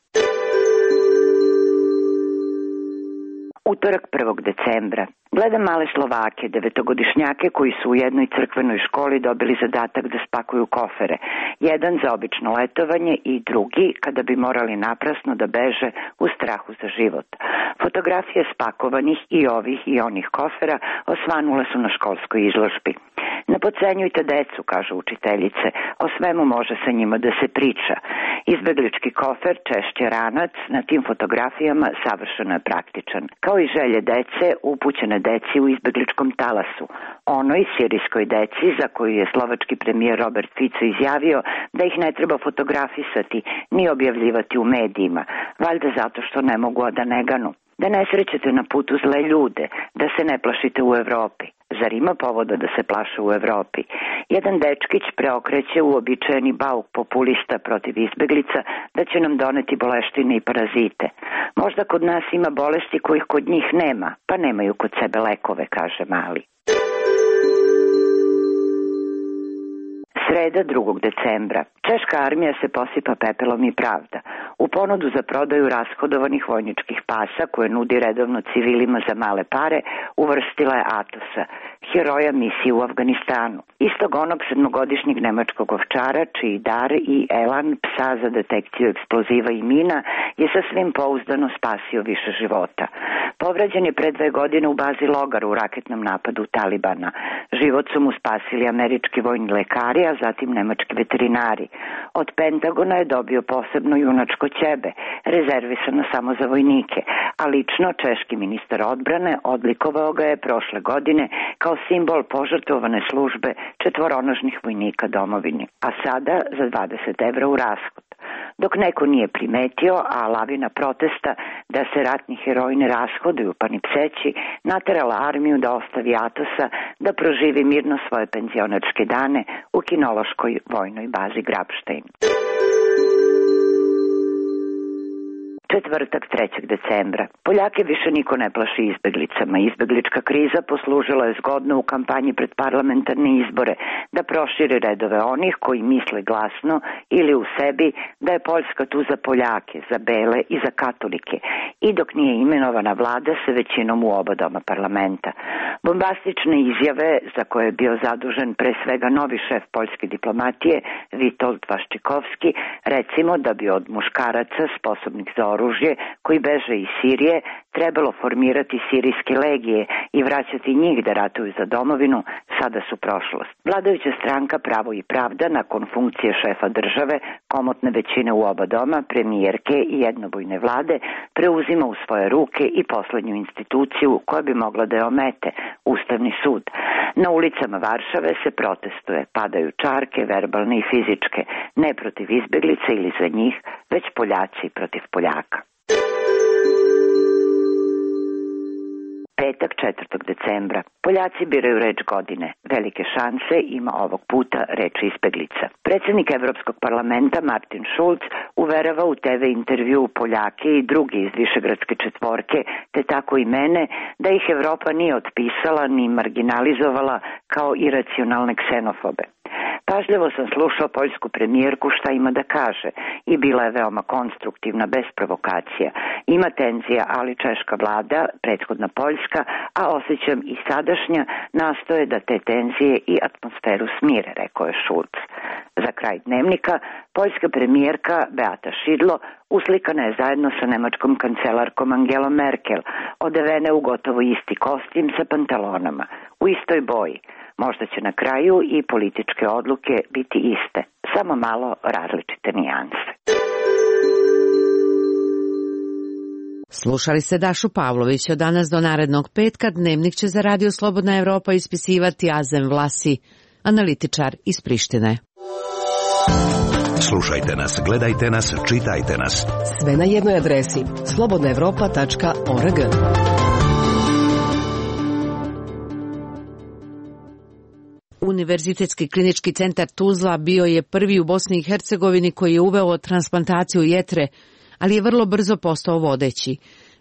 Utorak 1. decembra. Gledam male Slovake, 9-godišnjake koji su u jednoj crkvenoj školi dobili zadatak da spakuju kofere. Jedan za obično letovanje i drugi kada bi morali naprasno da beže u strahu za život. Fotografije spakovanih i ovih i onih kofera osvanule su na školskoj izložbi. Ne podcenjujte decu, kažu učiteljice, o svemu može sa njima da se priča. Izbeglički kofer, češće ranac, na tim fotografijama savršeno je praktičan. Kao i želje dece upućene deci u izbegličkom talasu. Onoj sirijskoj deci za koju je slovački premijer Robert Fico izjavio da ih ne treba fotografisati ni objavljivati u medijima, valjda zato što ne mogu a da ne ganu. Da ne srećete na putu zle ljude, da se ne plašite u Evropi. Zar ima povoda da se plaše u Evropi? Jedan dečkić preokreće uobičajeni bauk populista protiv izbeglica da će nam doneti boleštine i parazite. Možda kod nas ima bolesti kojih kod njih nema, pa nemaju kod sebe lekove, kaže mali. Sreda 2. decembra. Češka armija se posipa pepelom i pravda. U ponudu za prodaju rashodovanih vojničkih pasa koje nudi redovno civilima za male pare uvrstila je Atosa, heroja misije u Afganistanu. Istog onog 7-godišnjeg nemačkog ovčara čiji dar i elan psa za detekciju eksploziva i mina je sasvim pouzdano spasio više života. Povređen je pre 2 godine u bazi Logar u raketnom napadu Talibana. Život su mu spasili američki vojni lekari, a zatim nemački veterinari. Od Pentagona je dobio posebno junačko ćebe, rezervisano samo za vojnike, a lično češki ministar odbrane odlikovao ga je prošle godine kao simbol požrtvovane službe četvoronožnih vojnika domovini, a sada za 20 evra u rashod. Dok neko nije primetio, a lavina protesta da se ratni heroji ne rashoduju pa ni pseći, naterala armiju da ostavi Atosa da proživi mirno svoje penzionerske dane u kinološkoj vojnoj bazi Grabštajn. Četvrtak 3. decembra. Poljake više niko ne plaši izbeglicama. Izbeglička kriza poslužila je zgodno u kampanji pred parlamentarne izbore da proširi redove onih koji misle glasno ili u sebi da je Poljska tu za Poljake, za bele i za katolike. I dok nije imenovana vlada sa većinom u oba doma parlamenta. Bombastične izjave za koje je bio zadužen pre svega novi šef poljske diplomatije Witold Vaščikovski, recimo da bi od muškaraca sposobnih za oružje koji beže iz Sirije trebalo formirati sirijske legije i vraćati njih da ratuju za domovinu, sada su prošlost. Vladajuća stranka Pravo i pravda nakon funkcije šefa države, komotne većine u oba doma, premijerke i jednobojne vlade, preuzima u svoje ruke i poslednju instituciju koja bi mogla da je omete, Ustavni sud. Na ulicama Varšave se protestuje, padaju čarke, verbalne i fizičke, ne protiv izbeglica ili za njih, već Poljaci protiv Poljaka. Petak 4. decembra. Poljaci biraju reč godine. Velike šanse ima ovog puta reč izbeglica. Predsjednik Evropskog parlamenta Martin Schulz uverava u TV intervju Poljake i drugi iz Višegradske četvorke, te tako i mene, da ih Evropa nije otpisala ni marginalizovala kao iracionalne ksenofobe. Pažljivo sam slušao poljsku premijerku šta ima da kaže i bila je veoma konstruktivna, bez provokacija. Ima tenzija, ali češka vlada, prethodna poljska, a osjećam i sadašnja, nastoje da te tenzije i atmosferu smire, rekao je Schulz. Za kraj dnevnika, poljska premijerka Beata Šidlo uslikana je zajedno sa nemačkom kancelarkom Angelom Merkel, odevene u gotovo isti kostim sa pantalonama, u istoj boji. Možda će na kraju i političke odluke biti iste, samo malo različite nijanse. Slušali ste Dašu Pavlović. Od danas do narednog petka Dnevnik će za Radio Slobodna Evropa ispisivati Azem Vlasi, analitičar iz Prištine. Slušajte nas, gledajte nas, čitajte nas. Sve na jednoj adresi slobodnaevropa.org. Univerzitetski klinički centar Tuzla bio je prvi u Bosni i Hercegovini koji je uveo transplantaciju jetre, ali je vrlo brzo postao vodeći.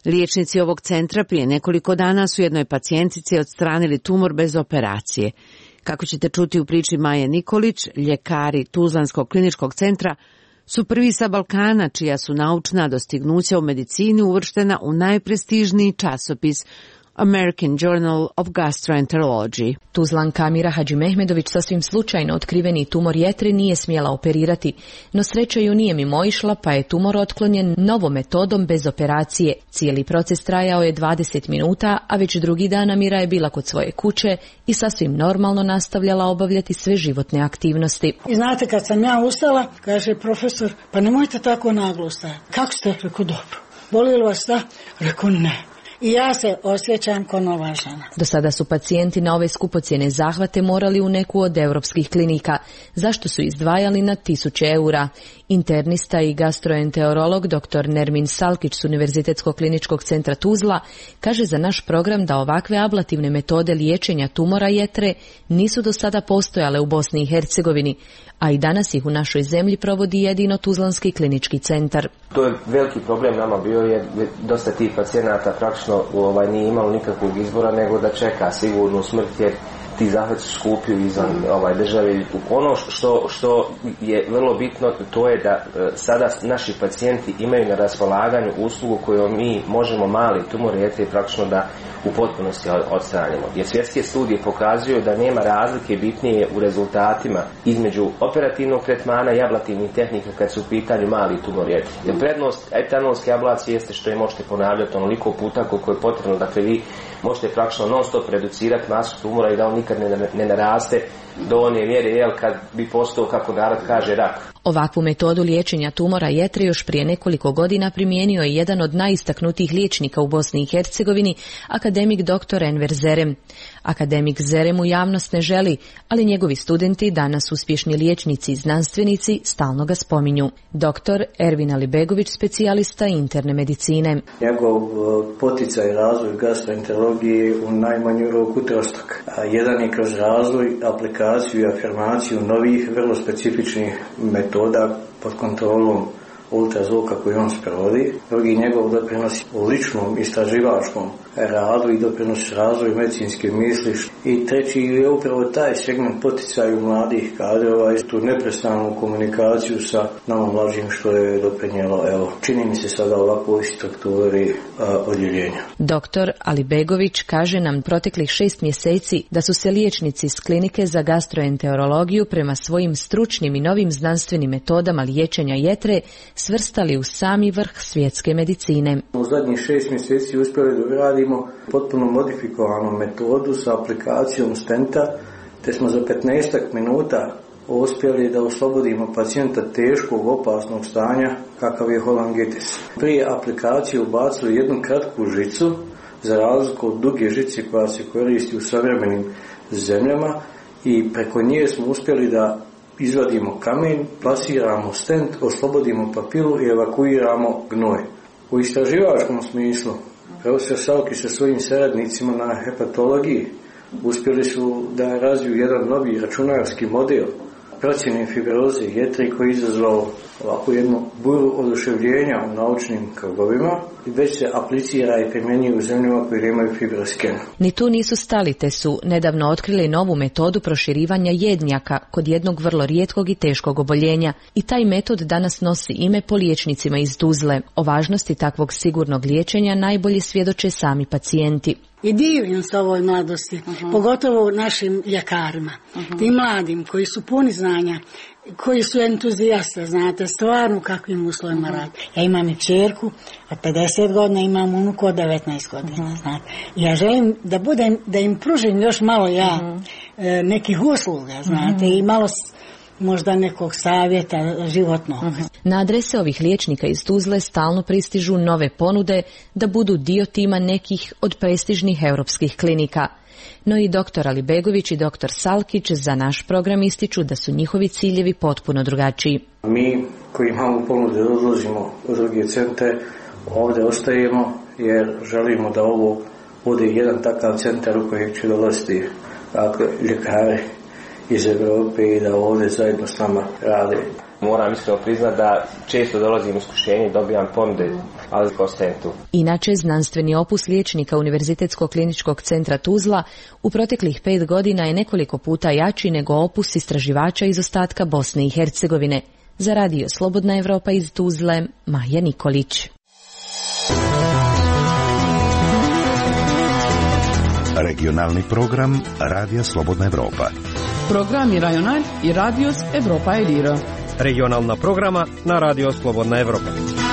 Liječnici ovog centra prije nekoliko dana su jednoj pacijentici odstranili tumor bez operacije. Kako ćete čuti u priči Maje Nikolić, ljekari Tuzlanskog kliničkog centra su prvi sa Balkana čija su naučna dostignuća u medicini uvrštena u najprestižniji časopis American Journal of Gastroenterology. Tuzlanka Amira Hadžimehmedović sasvim slučajno otkriveni tumor jetre nije smjela operirati, no sreća ju nije mimoišla pa je tumor otklonjen novom metodom bez operacije. Cijeli proces trajao je 20 minuta, a već drugi dan Amira je bila kod svoje kuće i sasvim normalno nastavljala obavljati sve životne aktivnosti. I znate, kad sam ja ustala, kaže profesor, pa nemojte tako naglo stajati. Kako ste? Rekao, dobro. Boli li vas šta? Rekao, ne. I ja se osjećam kao nova žena. Do sada su pacijenti na ove skupocjene zahvate morali u neku od europskih klinika, zašto su izdvajali na 1000 eura. Internista i gastroenterolog dr. Nermin Salkić s Univerzitetskog kliničkog centra Tuzla kaže za naš program da ovakve ablativne metode liječenja tumora jetre nisu do sada postojale u Bosni i Hercegovini, a i danas ih u našoj zemlji provodi jedino Tuzlanski klinički centar. To je veliki problem nama bio, je dosta tih pacijenata praktično nije imalo nikakvog izbora nego da čeka sigurnu smrt, jer ti zahvati su skupi izvan države. Ono što je vrlo bitno, to je da sada naši pacijenti imaju na raspolaganju uslugu koju mi možemo mali tumor jetre praktično da u potpunosti odstranimo. Jer svjetske studije pokazuju da nema razlike bitnije u rezultatima između operativnog tretmana i ablativnih tehnika kad su u pitanju mali tumor jetre. Jer prednost etanolske ablacije jeste što je možete ponavljati onoliko puta koliko je potrebno. Dakle, vi možete praktično non stop reducirati masu tumora i da on nikad ne naraste do one mjere kad bi postao, kako narod kaže, rak. Ovakvu metodu liječenja tumora jetre još prije nekoliko godina primijenio je jedan od najistaknutijih liječnika u Bosni i Hercegovini, akademik dr. Enver Zerem. Akademik Zerem u javnost ne želi, ali njegovi studenti, danas uspješni liječnici i znanstvenici, stalno ga spominju. Dr. Ervin Alibegović, specijalista interne medicine. Njegov poticaj i razvoj gastroenterologije je u najmanju ruku trostak. Jedan je kroz razvoj, aplikaciju i afirmaciju novih, vrlo specifičnih metoda pod kontrolom ultrazvuka koji on sprovodi. Drugi njegov doprinos u ličnom istraživačkom radu i doprinos razvoju medicinske misli. I treći je upravo taj segment poticaju mladih kadrova i tu neprestanu komunikaciju sa nama mlađim, što je doprinijelo, čini mi se sada ovakvoj strukturi odjeljenja. Dr. Alibegović kaže nam proteklih 6 mjeseci da su se liječnici s klinike za gastroenterologiju prema svojim stručnim i novim znanstvenim metodama liječenja jetre svrstali u sami vrh svjetske medicine. U zadnjih 6 mjeseci uspjeli da uradimo potpuno modifikovanu metodu sa aplikacijom stenta, te smo za 15 minuta uspjeli da oslobodimo pacijenta teškog opasnog stanja kakav je cholangitis. Prije aplikacije ubacili jednu kratku žicu, za razliku od duge žice koja se koristi u savremenim zemljama, i preko nje smo uspjeli da izvadimo kamen, plasiramo stent, oslobodimo papilu i evakuiramo gnoj. U istraživačkom smislu, profesor Salkić sa svojim saradnicima na hepatologiji uspjeli su da razviju jedan novi računarski model procjene fibroze jetre koji je izazvao ovako jednu buru oduševljenja u naučnim krugovima i već se aplicira i primjenjuje u zemljama koje imaju fibrosken. Ni tu nisu stali, te su nedavno otkrili novu metodu proširivanja jednjaka kod jednog vrlo rijetkog i teškog oboljenja. I taj metod danas nosi ime po liječnicima iz Tuzle. O važnosti takvog sigurnog liječenja najbolje svjedoče sami pacijenti. I divim se ovoj mladosti, pogotovo našim ljekarima, tim mladim koji su puni znanja, koji su entuzijasta, znate, stvarno kakvim uslovima radi. Ja imam i kćerku od 50 godina, imam unuku od 19 godina, znate. Ja želim da im pružim još malo nekih usluga, znate, i malo možda nekog savjeta životnog. Na adrese ovih liječnika iz Tuzle stalno pristižu nove ponude da budu dio tima nekih od prestižnih europskih klinika. No i dr. Alibegović i dr. Salkić za naš program ističu da su njihovi ciljevi potpuno drugačiji. Mi koji imamo ponude da odlazimo u druge centre, ovdje ostajemo jer želimo da ovo bude jedan takav centar u kojeg će dolaziti ljekari iz Europe i da ovdje zajedno s nama rade Moram iskreno priznati da često dolazim u iskušenje i dobijam ponude, ali ostajem tu. Inače, znanstveni opus liječnika Univerzitetskog kliničkog centra Tuzla u proteklih 5 godina je nekoliko puta jači nego opus istraživača iz ostatka Bosne i Hercegovine. Za radio Slobodna Evropa iz Tuzle, Maja Nikolić. Regionalni program Radija Slobodna Evropa. Program Rajonal i Radios Evropa Elira. Regionalna programa na Radio Slobodna Evropa.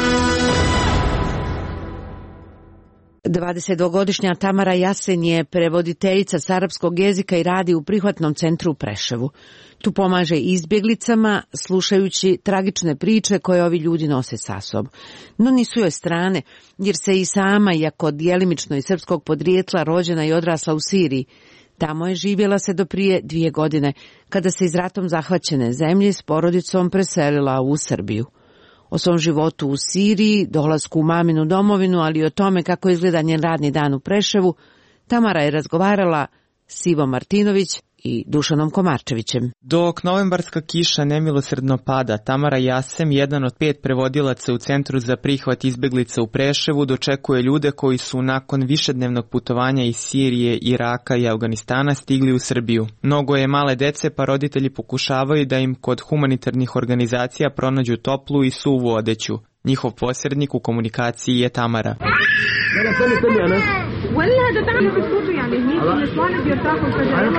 22-godišnja Tamara Jasen je prevoditeljica s arapskog jezika i radi u prihvatnom centru u Preševu. Tu pomaže izbjeglicama, slušajući tragične priče koje ovi ljudi nose sa sobom. No nisu joj strane, jer se i sama, iako djelimično iz srpskog podrijetla, rođena i odrasla u Siriji. Tamo je živjela se do prije 2 godine, kada se iz ratom zahvaćene zemlje s porodicom preselila u Srbiju. O svom životu u Siriji, dolasku u maminu domovinu, ali i o tome kako izgleda njen radni dan u Preševu, Tamara je razgovarala s Ivom Martinović i Dušanom Komarčevićem. Dok novembarska kiša nemilosrdno pada, Tamara Jasem, jedan od 5 prevodilaca u Centru za prihvat izbjeglica u Preševu, dočekuje ljude koji su nakon višednevnog putovanja iz Sirije, Iraka i Afganistana stigli u Srbiju. Mnogo je male dece, pa roditelji pokušavaju da im kod humanitarnih organizacija pronađu toplu i suvu odeću. Njihov posrednik u komunikaciji je Tamara. ولا هذا تعمل بسكوتو يعني هنيك الاسوان بيرتاحوا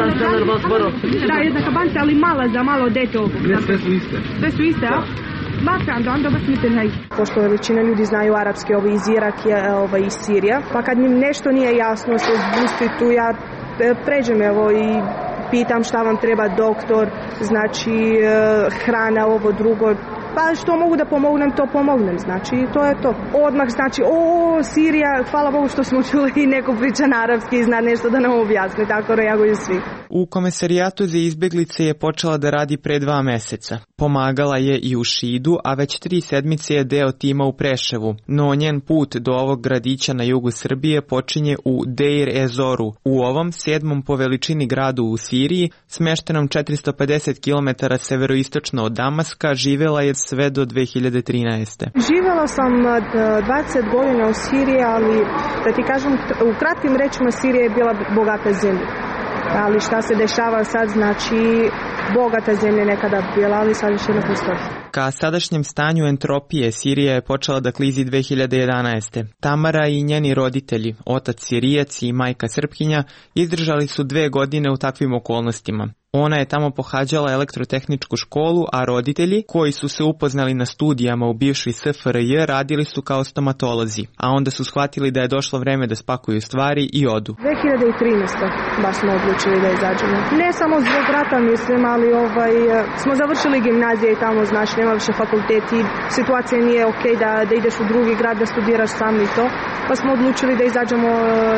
da jedna kabanca ali mala za malo dete ovo. Sve su iste, a? Mafe ando bas mitel haj. Pošto većina ljudi znaju arapski, ovo iz Iraka, iz Sirija, pa kad im nešto nije jasno se zbusti tu, ja pređem evo i pitam šta vam treba doktor, znači hrana, ovo drugo. Pa što mogu da pomognem, to pomognem, znači to je to. Odmah znači, Sirija, hvala Bogu što smo čuli i neko priča na arapski i zna nešto da nam objasni, tako reaguju svi. U Komesarijatu za izbjeglice je počela da radi pre 2 meseca. Pomagala je i u Šidu, a već 3 sedmice je deo tima u Preševu. No njen put do ovog gradića na jugu Srbije počinje u Deir Ezoru, u ovom 7. po veličini gradu u Siriji, smještenom 450 km severoistočno od Damaska, živjela je sve do 2013. Živjela sam 20 godina u Siriji, ali da ti kažem, u kratkim rečima Sirija je bila bogata zemlja. Ali šta se dešava sad, znači bogata zemlja nekada bila, ali sad više ne postoji. Ka sadašnjem stanju entropije Sirija je počela da klizi 2011. Tamara i njeni roditelji, otac Sirijac i majka Srpkinja, izdržali su 2 godine u takvim okolnostima. Ona je tamo pohađala elektrotehničku školu, a roditelji, koji su se upoznali na studijama u bivšoj SFRJ, radili su kao stomatolozi, a onda su shvatili da je došlo vreme da spakuju stvari i odu. 2013. baš smo odlučili da izađemo. Ne samo zbog rata, mislim, ali smo završili gimnazije i tamo, znaš, nema više fakulteti, situacija nije okej da ideš u drugi grad, da studiraš sam i to, pa smo odlučili da izađemo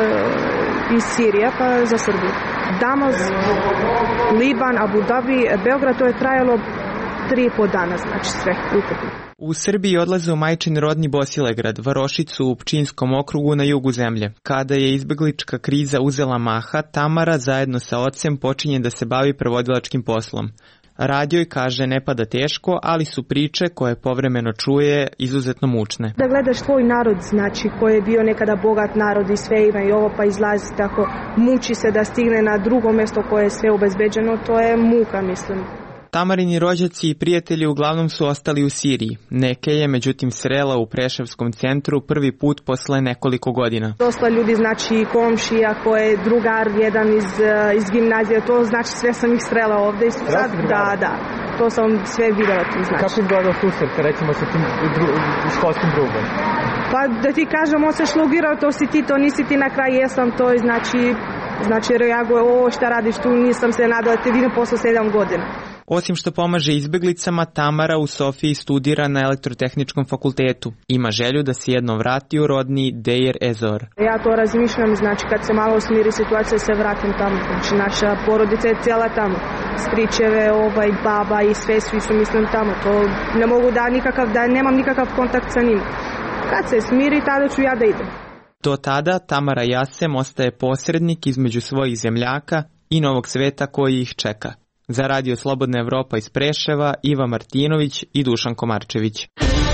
iz Sirije, pa za Srbiju. Damas, Liban, Abu Dhabi, Beograd, to je trajalo 3,5 dana, znači sve ukupno. U Srbiji odlaze u majčin rodni Bosilegrad, Varošicu u Pčinjskom okrugu na jugu zemlje. Kada je izbjeglička kriza uzela maha, Tamara zajedno sa ocem počinje da se bavi prevodilačkim poslom. Radio i kaže ne pada teško, ali su priče koje povremeno čuje izuzetno mučne. Da gledaš tvoj narod, znači koji je bio nekada bogat narod i sve ima i ovo pa izlazi tako, muči se da stigne na drugo mjesto koje je sve obezbeđeno, to je muka, mislim. Tamarini rođaci i prijatelji uglavnom su ostali u Siriji. Neke je međutim srela u Preševskom centru prvi put posle nekoliko godina. Dosta ljudi, znači komšija koje je drugar jedan iz gimnazije, to znači sve sam ih srela ovdje. Sad, da, to sam sve vidjela tu, znači. Kako izgledao susret, recimo sa tim školskim drugom? Pa da ti kažem, on se šlogirao, to si ti, to nisi ti, na kraju jesam, to je znači reaguje, šta radiš tu, nisam se nadala, te vidim posle 7 godina. Osim što pomaže izbjeglicama, Tamara u Sofiji studira na elektrotehničkom fakultetu. Ima želju da se jednom vrati u rodni Deir Ezor. Ja to razmišljam, znači kad se malo smiri situacija se vratim tamo. Znači naša porodica je cijela tamo. Stričeve, baba i sve svi su mislim tamo. To ne mogu da nemam nikakav kontakt sa njima. Kad se smiri, tada ću ja da idem. Do tada Tamara Jasem ostaje posrednik između svojih zemljaka i novog sveta koji ih čeka. Za Radio Slobodna Evropa iz Preševa, Iva Martinović i Dušan Komarčević.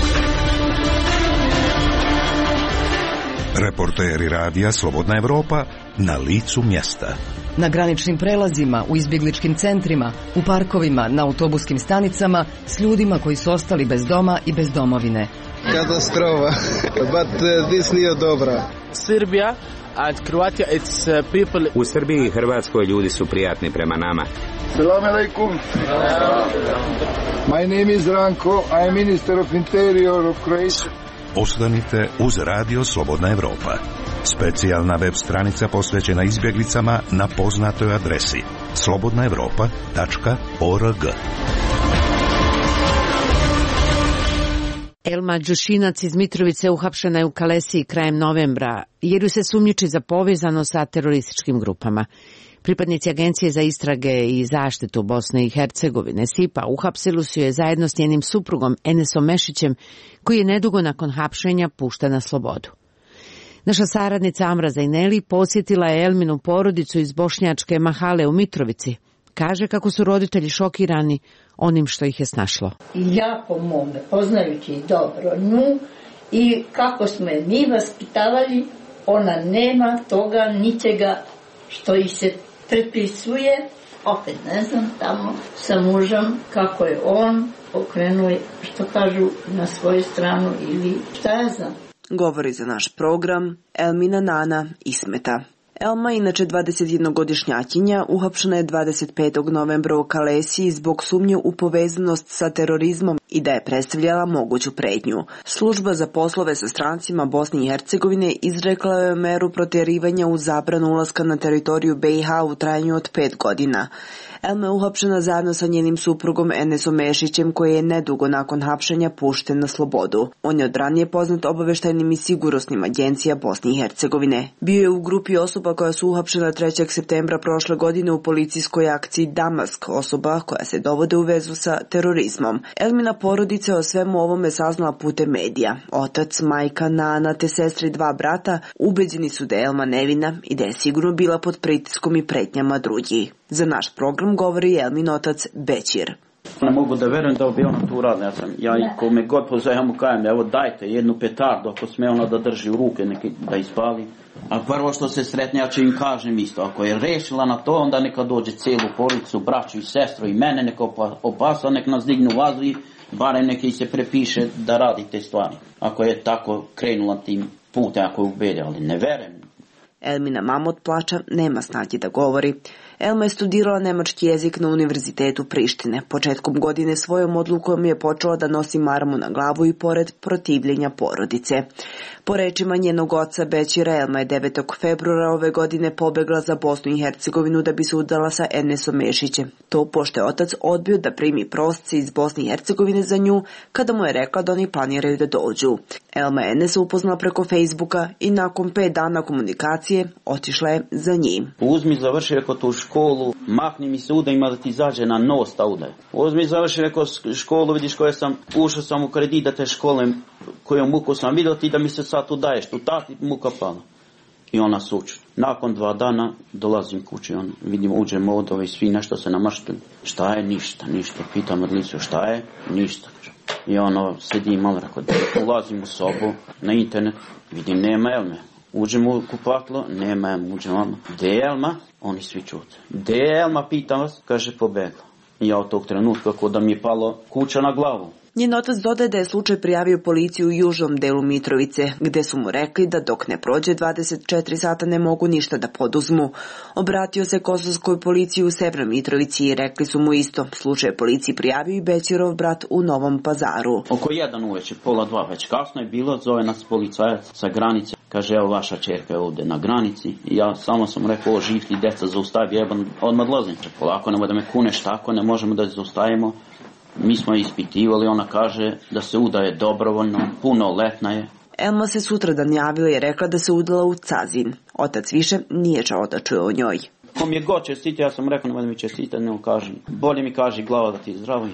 Reporteri radija Slobodna Evropa na licu mjesta. Na graničnim prelazima, u izbjegličkim centrima, u parkovima, na autobuskim stanicama, s ljudima koji su ostali bez doma i bez domovine. Katastrofa, but this nije dobra. Srbija and Croatia, it's people. U Srbiji i Hrvatskoj ljudi su prijatni prema nama. Salam alaikum. My name is Ranko, I am Minister of Interior of Croatia. Ostanite uz Radio Slobodna Evropa. Specijalna web stranica posvećena izbjeglicama na poznatoj adresi slobodnaevropa.org. Elma Đušinac iz Mitrovice uhapšena je u Kalesiji krajem novembra, jer ju se sumnjiči za povezano sa terorističkim grupama. Pripadnici Agencije za istrage i zaštitu Bosne i Hercegovine, SIPA, uhapsili su je zajedno s njenim suprugom Enesom Mešićem, koji je nedugo nakon hapšenja pušten na slobodu. Naša saradnica Amra Zajneli posjetila je Elminu porodicu iz bošnjačke Mahale u Mitrovici. Kaže kako su roditelji šokirani onim što ih je snašlo. Ja po mome, poznajući dobro nju i kako smo je mi vaspitavali, ona nema toga ničega što ih se prepisuje. Opet ne znam tamo sa mužem kako je on okrenuo, što kažu, na svoju stranu ili šta ja znam. Govori za naš program Elmina Nana Ismeta. Elma, inače 21-godišnjakinja, uhapšena je 25. novembra u Kalesiji zbog sumnje u povezanost sa terorizmom i da je predstavljala moguću pretnju. Služba za poslove sa strancima Bosne i Hercegovine izrekla je meru protjerivanja u zabranu ulaska na teritoriju BiH u trajanju od 5 godina. Elma je uhapšena zajedno sa njenim suprugom Enesom Mešićem, koji je nedugo nakon hapšenja pušten na slobodu. On je od ranije poznat obaveštajnim i sigurnosnim agencija Bosne i Hercegovine. Bio je u grupi osoba koja su uhapšena 3. septembra prošle godine u policijskoj akciji Damask, osoba koja se dovode u vezu sa terorizmom. Elmina porodica o svemu ovome saznala putem medija. Otac, majka, nana te sestre i 2 brata ubeđeni su da je Elma nevina i da je sigurno bila pod pritiskom i pretnjama drugih. Za naš program govori Elmin otac Bećir. Ne mogu da verujem da bi ona tu radila. Ja i kome god pozovem mu kajem, evo dajte jednu petardu ako sme ona da drži u ruke, neki da ispali. A prvo što se sretne, ja ću im kažem isto, ako je rešila na to, onda neka dođe cijelu porodicu, braću i sestru i mene, neka opasa, nek nas dignu vazu i barem neki se prepiše da radi te stvari. Ako je tako krenula tim putem, ako je ubedja, ali ne verujem. Elmina mama od plača nema snage da govori. Elma je studirala nemački jezik na Univerzitetu Prištine. Početkom godine svojom odlukom je počela da nosi marmu na glavu i pored protivljenja porodice. Po rečima njenog oca Bećira, Elma je 9. februara ove godine pobegla za Bosnu i Hercegovinu da bi se udala sa Enesom Mešićem. To pošto je otac odbio da primi prosce iz Bosne i Hercegovine za nju, kada mu je rekla da oni planiraju da dođu. Elma je Enesa upoznala preko Facebooka i nakon 5 dana komunikacije otišla je za njim. Uzmi, završi, rekao, tu školu, mahni mi se udajima da ti izađe na nos ta udaj. Uzmi, završi, rekao, školu, vidiš koje sam, ušao sam u kredit da te škole, koju muku sam vidio ti da mi se sad udaješ, tu tati muka pala. I ona suču. Nakon 2 dana dolazim kući, vidim, uđemo od ove svi nešto se namaštili. Šta je? Ništa. Pitam Adlicu, šta je? Ništa. I sedi malo, rekao, ulazim u sobu, na internet, vidim, nema Elme. Uđemo u kupatlo, nema Elma, uđemo Elma. Gde je Elma? Oni svi čute. Gde je Elma, pitam vas? Kaže, pobegla. I ja od tog trenutka kako da mi je palo kuća na glavu. Njen otac dodaje da je slučaj prijavio policiju u južnom delu Mitrovice, gde su mu rekli da dok ne prođe 24 sata ne mogu ništa da poduzmu. Obratio se kosovskoj policiji u Severnoj Mitrovici i rekli su mu isto. Slučaj policiji prijavio i Bećirov brat u Novom Pazaru. Oko 1 uveče, 1:30 već kasno je bilo, zove nas policajac sa granice. Kaže, evo vaša čerka je ovdje na granici. I ja samo sam rekao, živli deca, zaustavi, odmah odlazim. Polako, nemoj da me kuneš tako, ne možemo da zaustavimo. Mi smo ispitivali, ona kaže da se udaje dobrovoljno, punoletna je. Elma se sutradan javila i rekla da se udala u Cazin. Otac više nije žao da čuje o njoj. Ko mi je god čestiti, ja sam rekao, nemoj da mi čestiti, ne kažem. Bolje mi kaži glava da ti je zdravo i hajde.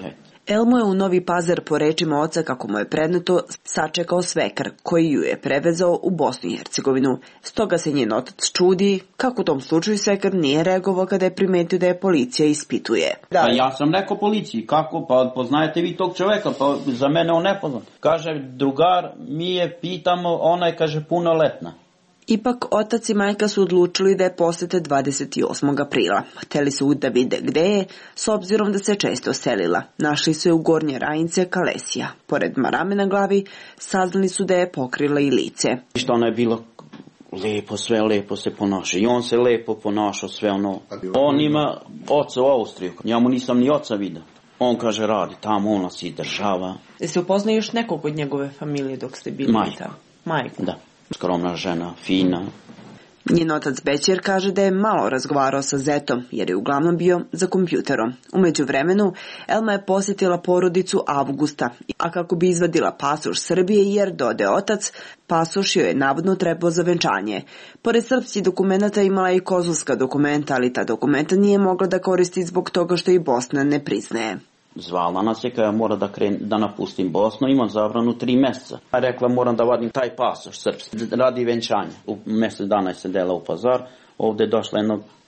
Elmu je u Novi Pazar, po rečima oca kako mu je predneto, sačekao svekar koji ju je prevezao u Bosnu i Hercegovinu. Stoga se njen otac čudi kako u tom slučaju svekar nije reagovao kada je primetio da je policija ispituje. Pa ja sam rekao policiji, kako, pa poznajete vi tog čoveka, pa za mene on nepoznat. Kaže, drugar, mi je pitamo, ona je, kaže, punoletna. Ipak, otac i majka su odlučili da je posete 28. aprila. Hteli su da vide gde je, s obzirom da se često selila. Našli su je u Gornje Rajince, Kalesija. Pored marame na glavi, saznali su da je pokrila i lice. Što ona je bilo lepo, sve lepo se ponaša. I on se lepo ponašao, sve ono. On ima oca u Austriju. Ja mu nisam ni oca vidio. On kaže, radi tamo, on nas i država. Jeste upoznali još nekog od njegove familije dok ste bili tamo? Majku. Da. Skromna žena, fina. Njen otac Bećer kaže da je malo razgovarao sa zetom, jer je uglavnom bio za kompjuterom. U međuvremenu, Elma je posjetila porodicu avgusta, a kako bi izvadila pasoš Srbije, jer dode otac, pasoš joj je navodno trebao za venčanje. Pored srpskih dokumenta imala i kozovska dokumenta, ali ta dokumenta nije mogla da koristi zbog toga što i Bosna ne priznaje. Zvala nas je kada mora da napustim Bosnu, imam zabranu 3 mjeseca. A rekla moram da vadim taj pasoš srpski, radi venčanja. U mjesec dana je sedela u Pazar, ovdje je došla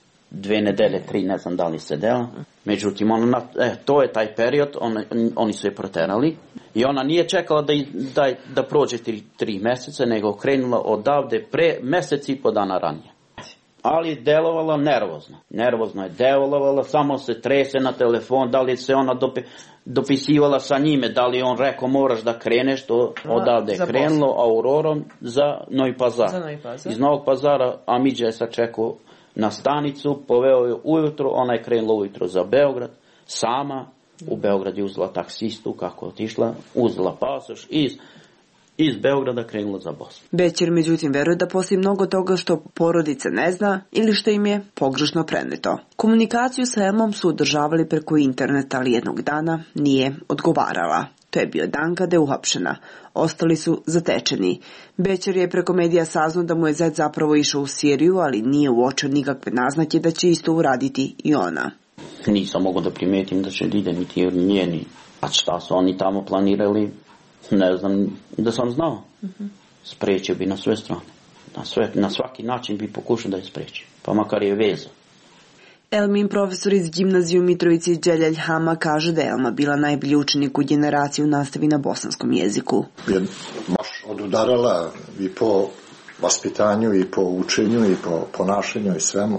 2 nedelje, 3, ne znam da li sedela. Međutim, to je taj period, oni su je proterali. I ona nije čekala da prođe 3 mjeseca, nego krenula odavde mjesec i po dana ranije. Ali delovala nervozno. Nervozno je delovala, samo se trese na telefon, da li se ona dopisivala sa njime, da li on rekao moraš da kreneš, to odavde je krenulo Aurorom za Novi Pazar. Iz Novog Pazara Amidža je sačekao na stanicu, poveo je ujutro, ona je krenula ujutro za Beograd, sama, u Beograd je uzela taksistu, kako je otišla, uzela pasoš iz Beograda krenula za Bosnu. Bećer međutim veruje da postoji mnogo toga što porodica ne zna ili što im je pogrešno preneto. Komunikaciju sa Elmom su održavali preko interneta, ali jednog dana nije odgovarala. To je bio dan kada je uhapšena. Ostali su zatečeni. Bećer je preko medija saznao da mu je zet zapravo išao u Siriju, ali nije uočio nikakve naznake da će isto uraditi i ona. Nisam mogao da primetim da će ide niti od njeni. A šta su oni tamo planirali? Ne znam, da sam znao. Sprečio bi na sve strane. Na svaki način bi pokušao da je spreči. Pa makar je vezao. Elmin profesor iz gimnazije u Mitrovici Đeljalj Hama kaže da je Elma bila najbolji učenik u generaciji u nastavi na bosanskom jeziku. Je baš odudarala i po vaspitanju i po učenju i po ponašanju i svemu.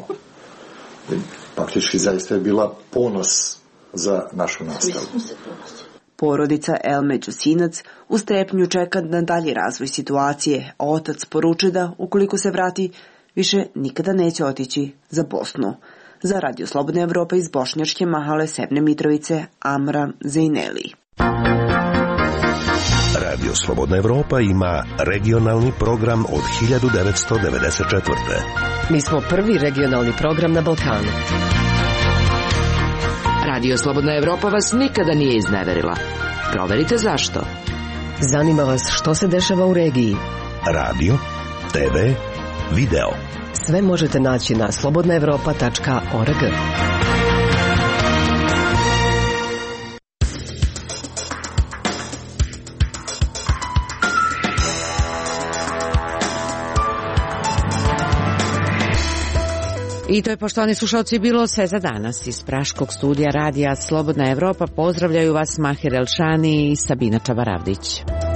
Praktički zaista je bila ponos za našu nastavu. Porodica Elme Đusinac u strepnju čeka na dalji razvoj situacije, a otac poručuje da, ukoliko se vrati, više nikada neće otići za Bosnu. Za Radio Slobodna Evropa iz Bošnjačke Mahale Severne Mitrovice, Amra Zejneli. Radio Slobodna Evropa ima regionalni program od 1994. Mi smo prvi regionalni program na Balkanu. Radio Slobodna Evropa vas nikada nije izneverila. Proverite zašto. Zanima vas što se dešava u regiji. Radio, TV, video. Sve možete naći na slobodnaevropa.org. I to je, poštovani slušalci, bilo sve za danas. Iz praškog studija radija Slobodna Evropa pozdravljaju vas Mahir Elšani i Sabina Čabaravdić.